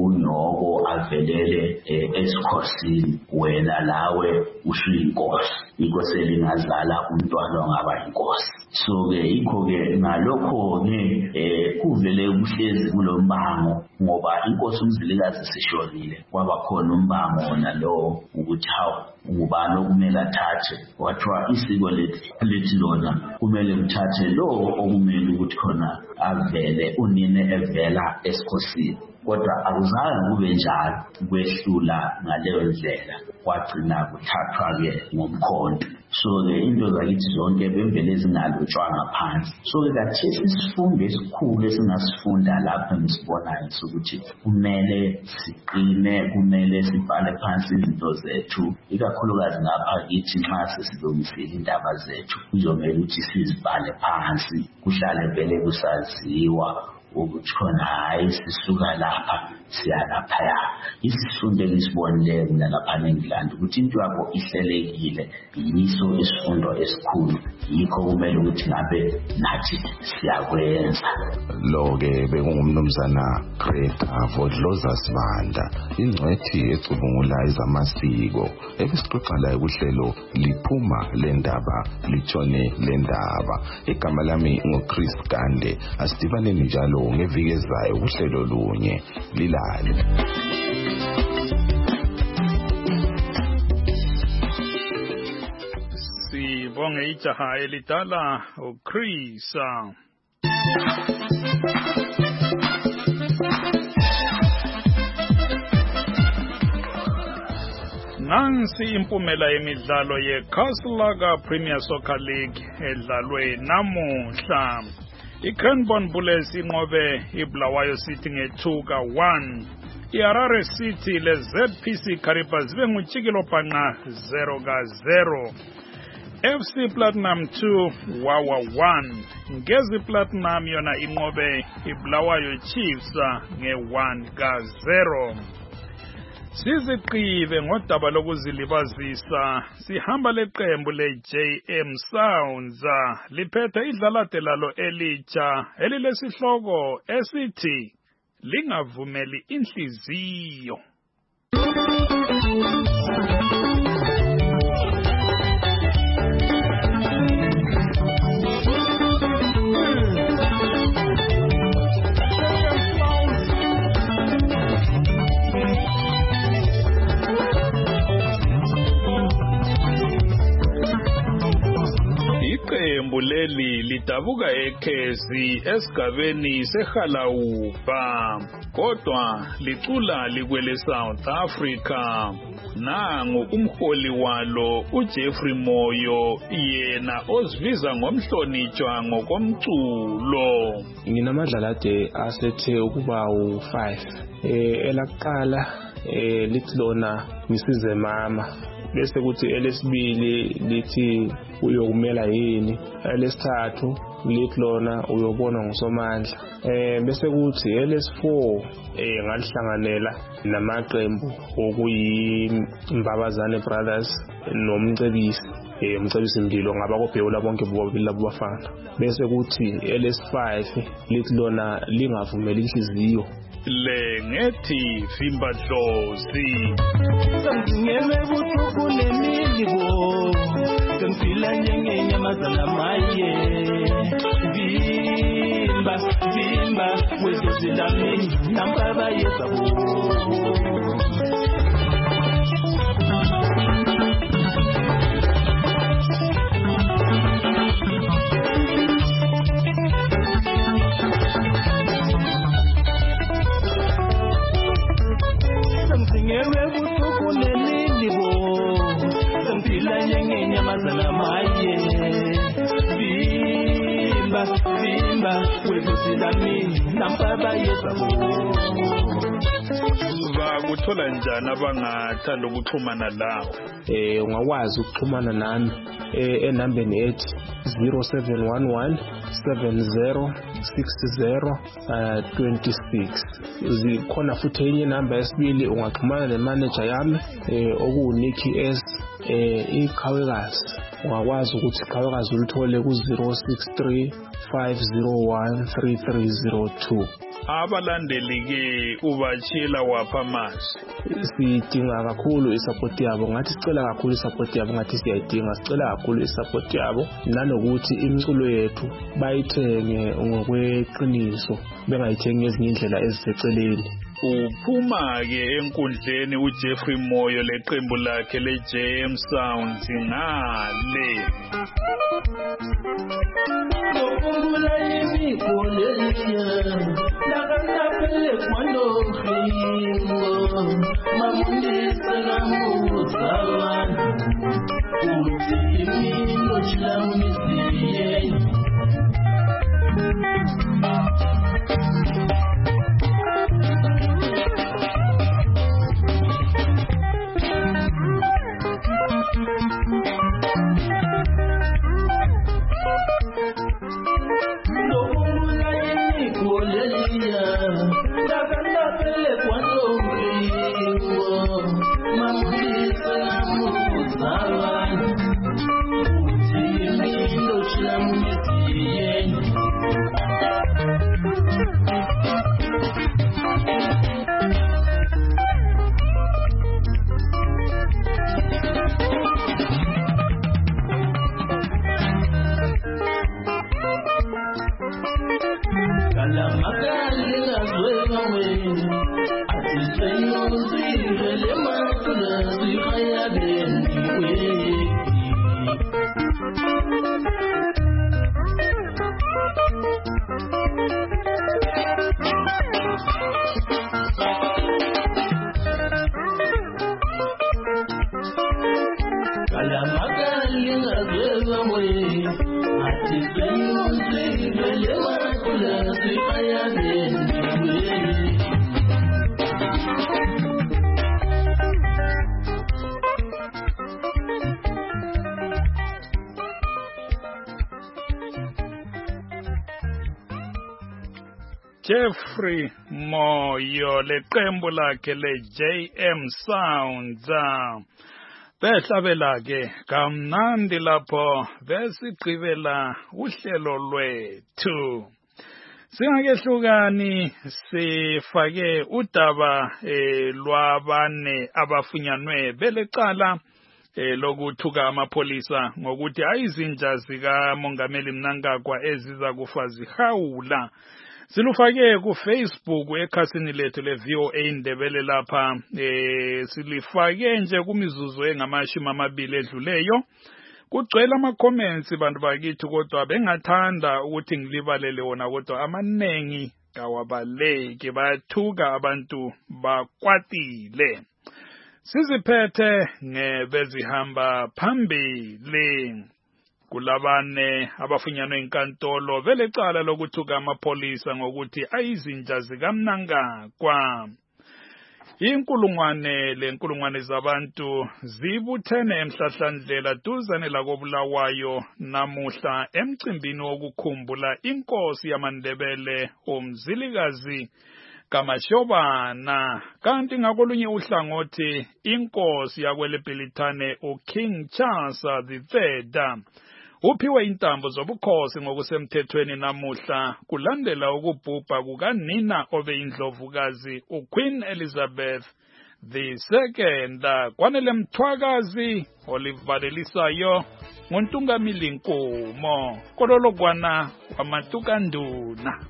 D: unyoko avelele esikhosini wena lawe ushiyinkosi inkosi elingazala umntwana ongaba inkosi. So ke ikho ke ngalokho ke eh kuvele kuhlezi kulombango ngoba inkosi umzilikazi sishonile kwaba khona umbango nalo ukuthi hawo ubani okumele athathe wathiwa isiko lethi lona kumele uthathe lo okumele ukuthi khona avele unine evela esikhosini kodwa akuzange kube njalo kwehlula ngaleyo ndlela kwagcina kuthathwa ke ngomkhonto. So ke into zakithi zonke bemvele ezingalotshwanga phansi. So ke kathesi isifundo esikhulu esingasifunda lapha ngisibonayo ukuthi kumele siqine kumele sibhale phansi izinto zethu ikakhulukazi ngapha kithi nxa sesilungisile indaba zethu kuzomela ukuthi sizibhale phansi kuhlale vele kusaziwa ukuthi khona hayi sisuka lapha siya lapha. Isifundo esibonileyo mina lapha eNgilandi ukuthi into yakho ihlelekile yiso isifundo esikhulu yikho kumele ukuthi ngabe nathi siyakwenza.
B: Lo ke bekungumnumzana Greta Vodloza Sibanda ingcwethi ecubungula izamasiko ebesixoxa laye kuhlelo liphuma lendaba litshone lendaba. Igama lami ngoChris Gande asidibaneni njalo ngeviki ezayo kuhlelo lunye lilale.
C: Sibonge ijaha elidala uChris. Nansi impumela yemidlalo yeCastle Premier Soccer League edlalwe namuhla. iCranbourne Bullets inqobe iBulawayo City nge-two ka one. iHarare City leZ P C Kariba zibe ngutshikilo bhanqa zero ka zero. F C Platinum two Wawa one. Ngezi Platinum yona inqobe iBulawayo Chiefs nge-one ka zero. Siziqive ngodaba lokuzilibazisa sihamba leqembu leJ M Sounds liphethe idlalade lalo elitsha elilesihloko esithi lingavumeli inhliziyo. Iqembu leli lidabuka eKhezi esigabeni seHalawuba kodwa licula likwele South Africa. Nangu umholi walo uJeffrey Moyo yena ozibiza ngomhlonitshwa ngokomculo.
E: Nginamadlalade asethe ukuba u five. Eh elaqala eh lithi lona ngisize mama. Bese kuthi elesibili lithi uyokumela yini, elesithathu lithi lona uyobona ngosomandla. Eh bese kuthi elesi-four eh ngalihlanganela namaqembu okuyiMbabazane Brothers nomcebisi. eh umcebisi mlilo ngaba kobhekula bonke bobabili labo bafana. Bese kuthi L S five lithi lona lingavumeli inhliziyo.
C: Le ngethi vimba dlozi.
K: Sangingeme busuku nemilibo sengifila njengenyamazana maye vimba vimba wezozilami nambaba yezabo Sangingeme busuku nemilibo sengifila njengenyamazana maye vimba vimba wezozilami nambaba yezabo
C: bakuthola njani abangathanda ukuxhumana lawo?
E: Eh ungakwazi ukuxhumana nami eh enambeni ethi zero seven one one seven zero six zero two six. Zikhona futhi enye namba yesibili ungaxhumana nemanager yami eh okuNikki S eh ikhawekazi. Ungakwazi ukuthi ikhawekazi ulithole ku zero six three five zero one three three zero two.
C: Abalandeli ke ubachila wapha manje.
E: Sidinga kakhulu isupport yabo, ngathi sicela kakhulu isupport yabo, ngathi siyayidinga, sicela kakhulu isupport yabo nanokuthi imculo yethu bayithenge ngokweqiniso bengayithengi ezinye indlela eziseceleni.
C: Uphuma ke enkundleni uJeffrey Moyo leqembu lakhe leJ M Sounds ngale.
K: Ngokungula imigoleya lakantapele kwando khimo mamundisa ngamuzalana uthi imino chilamisiye
C: Jeffrey Moyo leqembu lakhe leJ M Sounds. Behlabela ke kamnandi lapho besigqibela uhlelo lwethu. Singakehlukani sifake udaba eh lwabane abafunyanwe belecala eh lokuthuka amapolisa ngokuthi ayizinja zika Mongameli Mnangagwa eziza kufa zihawula. Silufake ku Facebook ekhasini lethu le V O A Indebele lapha eh silifake nje kumizuzu engamashumi amabili edluleyo. Kugcwele ama comments bantu bakithi kodwa bengathanda ukuthi ngilibalele wona kodwa amanengi kawabaleke bayathuka abantu bakwatile. Siziphethe ngebezihamba phambili. Kulabane abafunyanwe inkantolo vele cala lokuthuka amapolisa ngokuthi ayizinja zikaMnangagwa. Inkulungwane lenkulungwane zabantu zibuthene emhlahlandlela duzane lakobulawayo namuhla emcimbini wokukhumbula inkosi yamaNdebele uMzilikazi kaMashobana. Kanti ngakolunye uhlangothi inkosi yakwele Bhilithane uKing Charles the third uphiwe intambo zobukhosi ngokusemthethweni namuhla kulandela ukubhubha kukanina obe indlovukazi uQueen Elizabeth the second. Kwanele Mthwakazi olivalelisayo nguntungamili Nkomo kololokwana kwamatukanduna.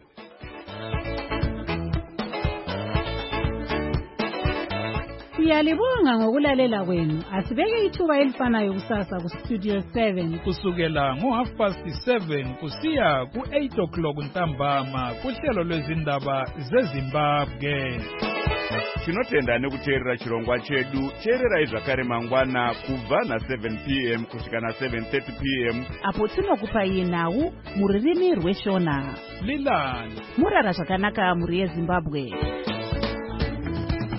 F: Siyalibonga ngokulalela kwenu. Asibeke ithuba elifanayo kusasa ku Studio seven
C: kusukela ngo half past seven kusiya ku eight o'clock ntambama kuhlelo lwezindaba zeZimbabwe.
A: Tinotenda nekuteerera chirongwa chedu cheererai zvakare mangwana kubva na seven p m kusvika na seven thirty p m
F: apo tinokupa iye nhau muririmi rweshona.
C: Lilani
F: murara zvakanaka muri yeZimbabwe.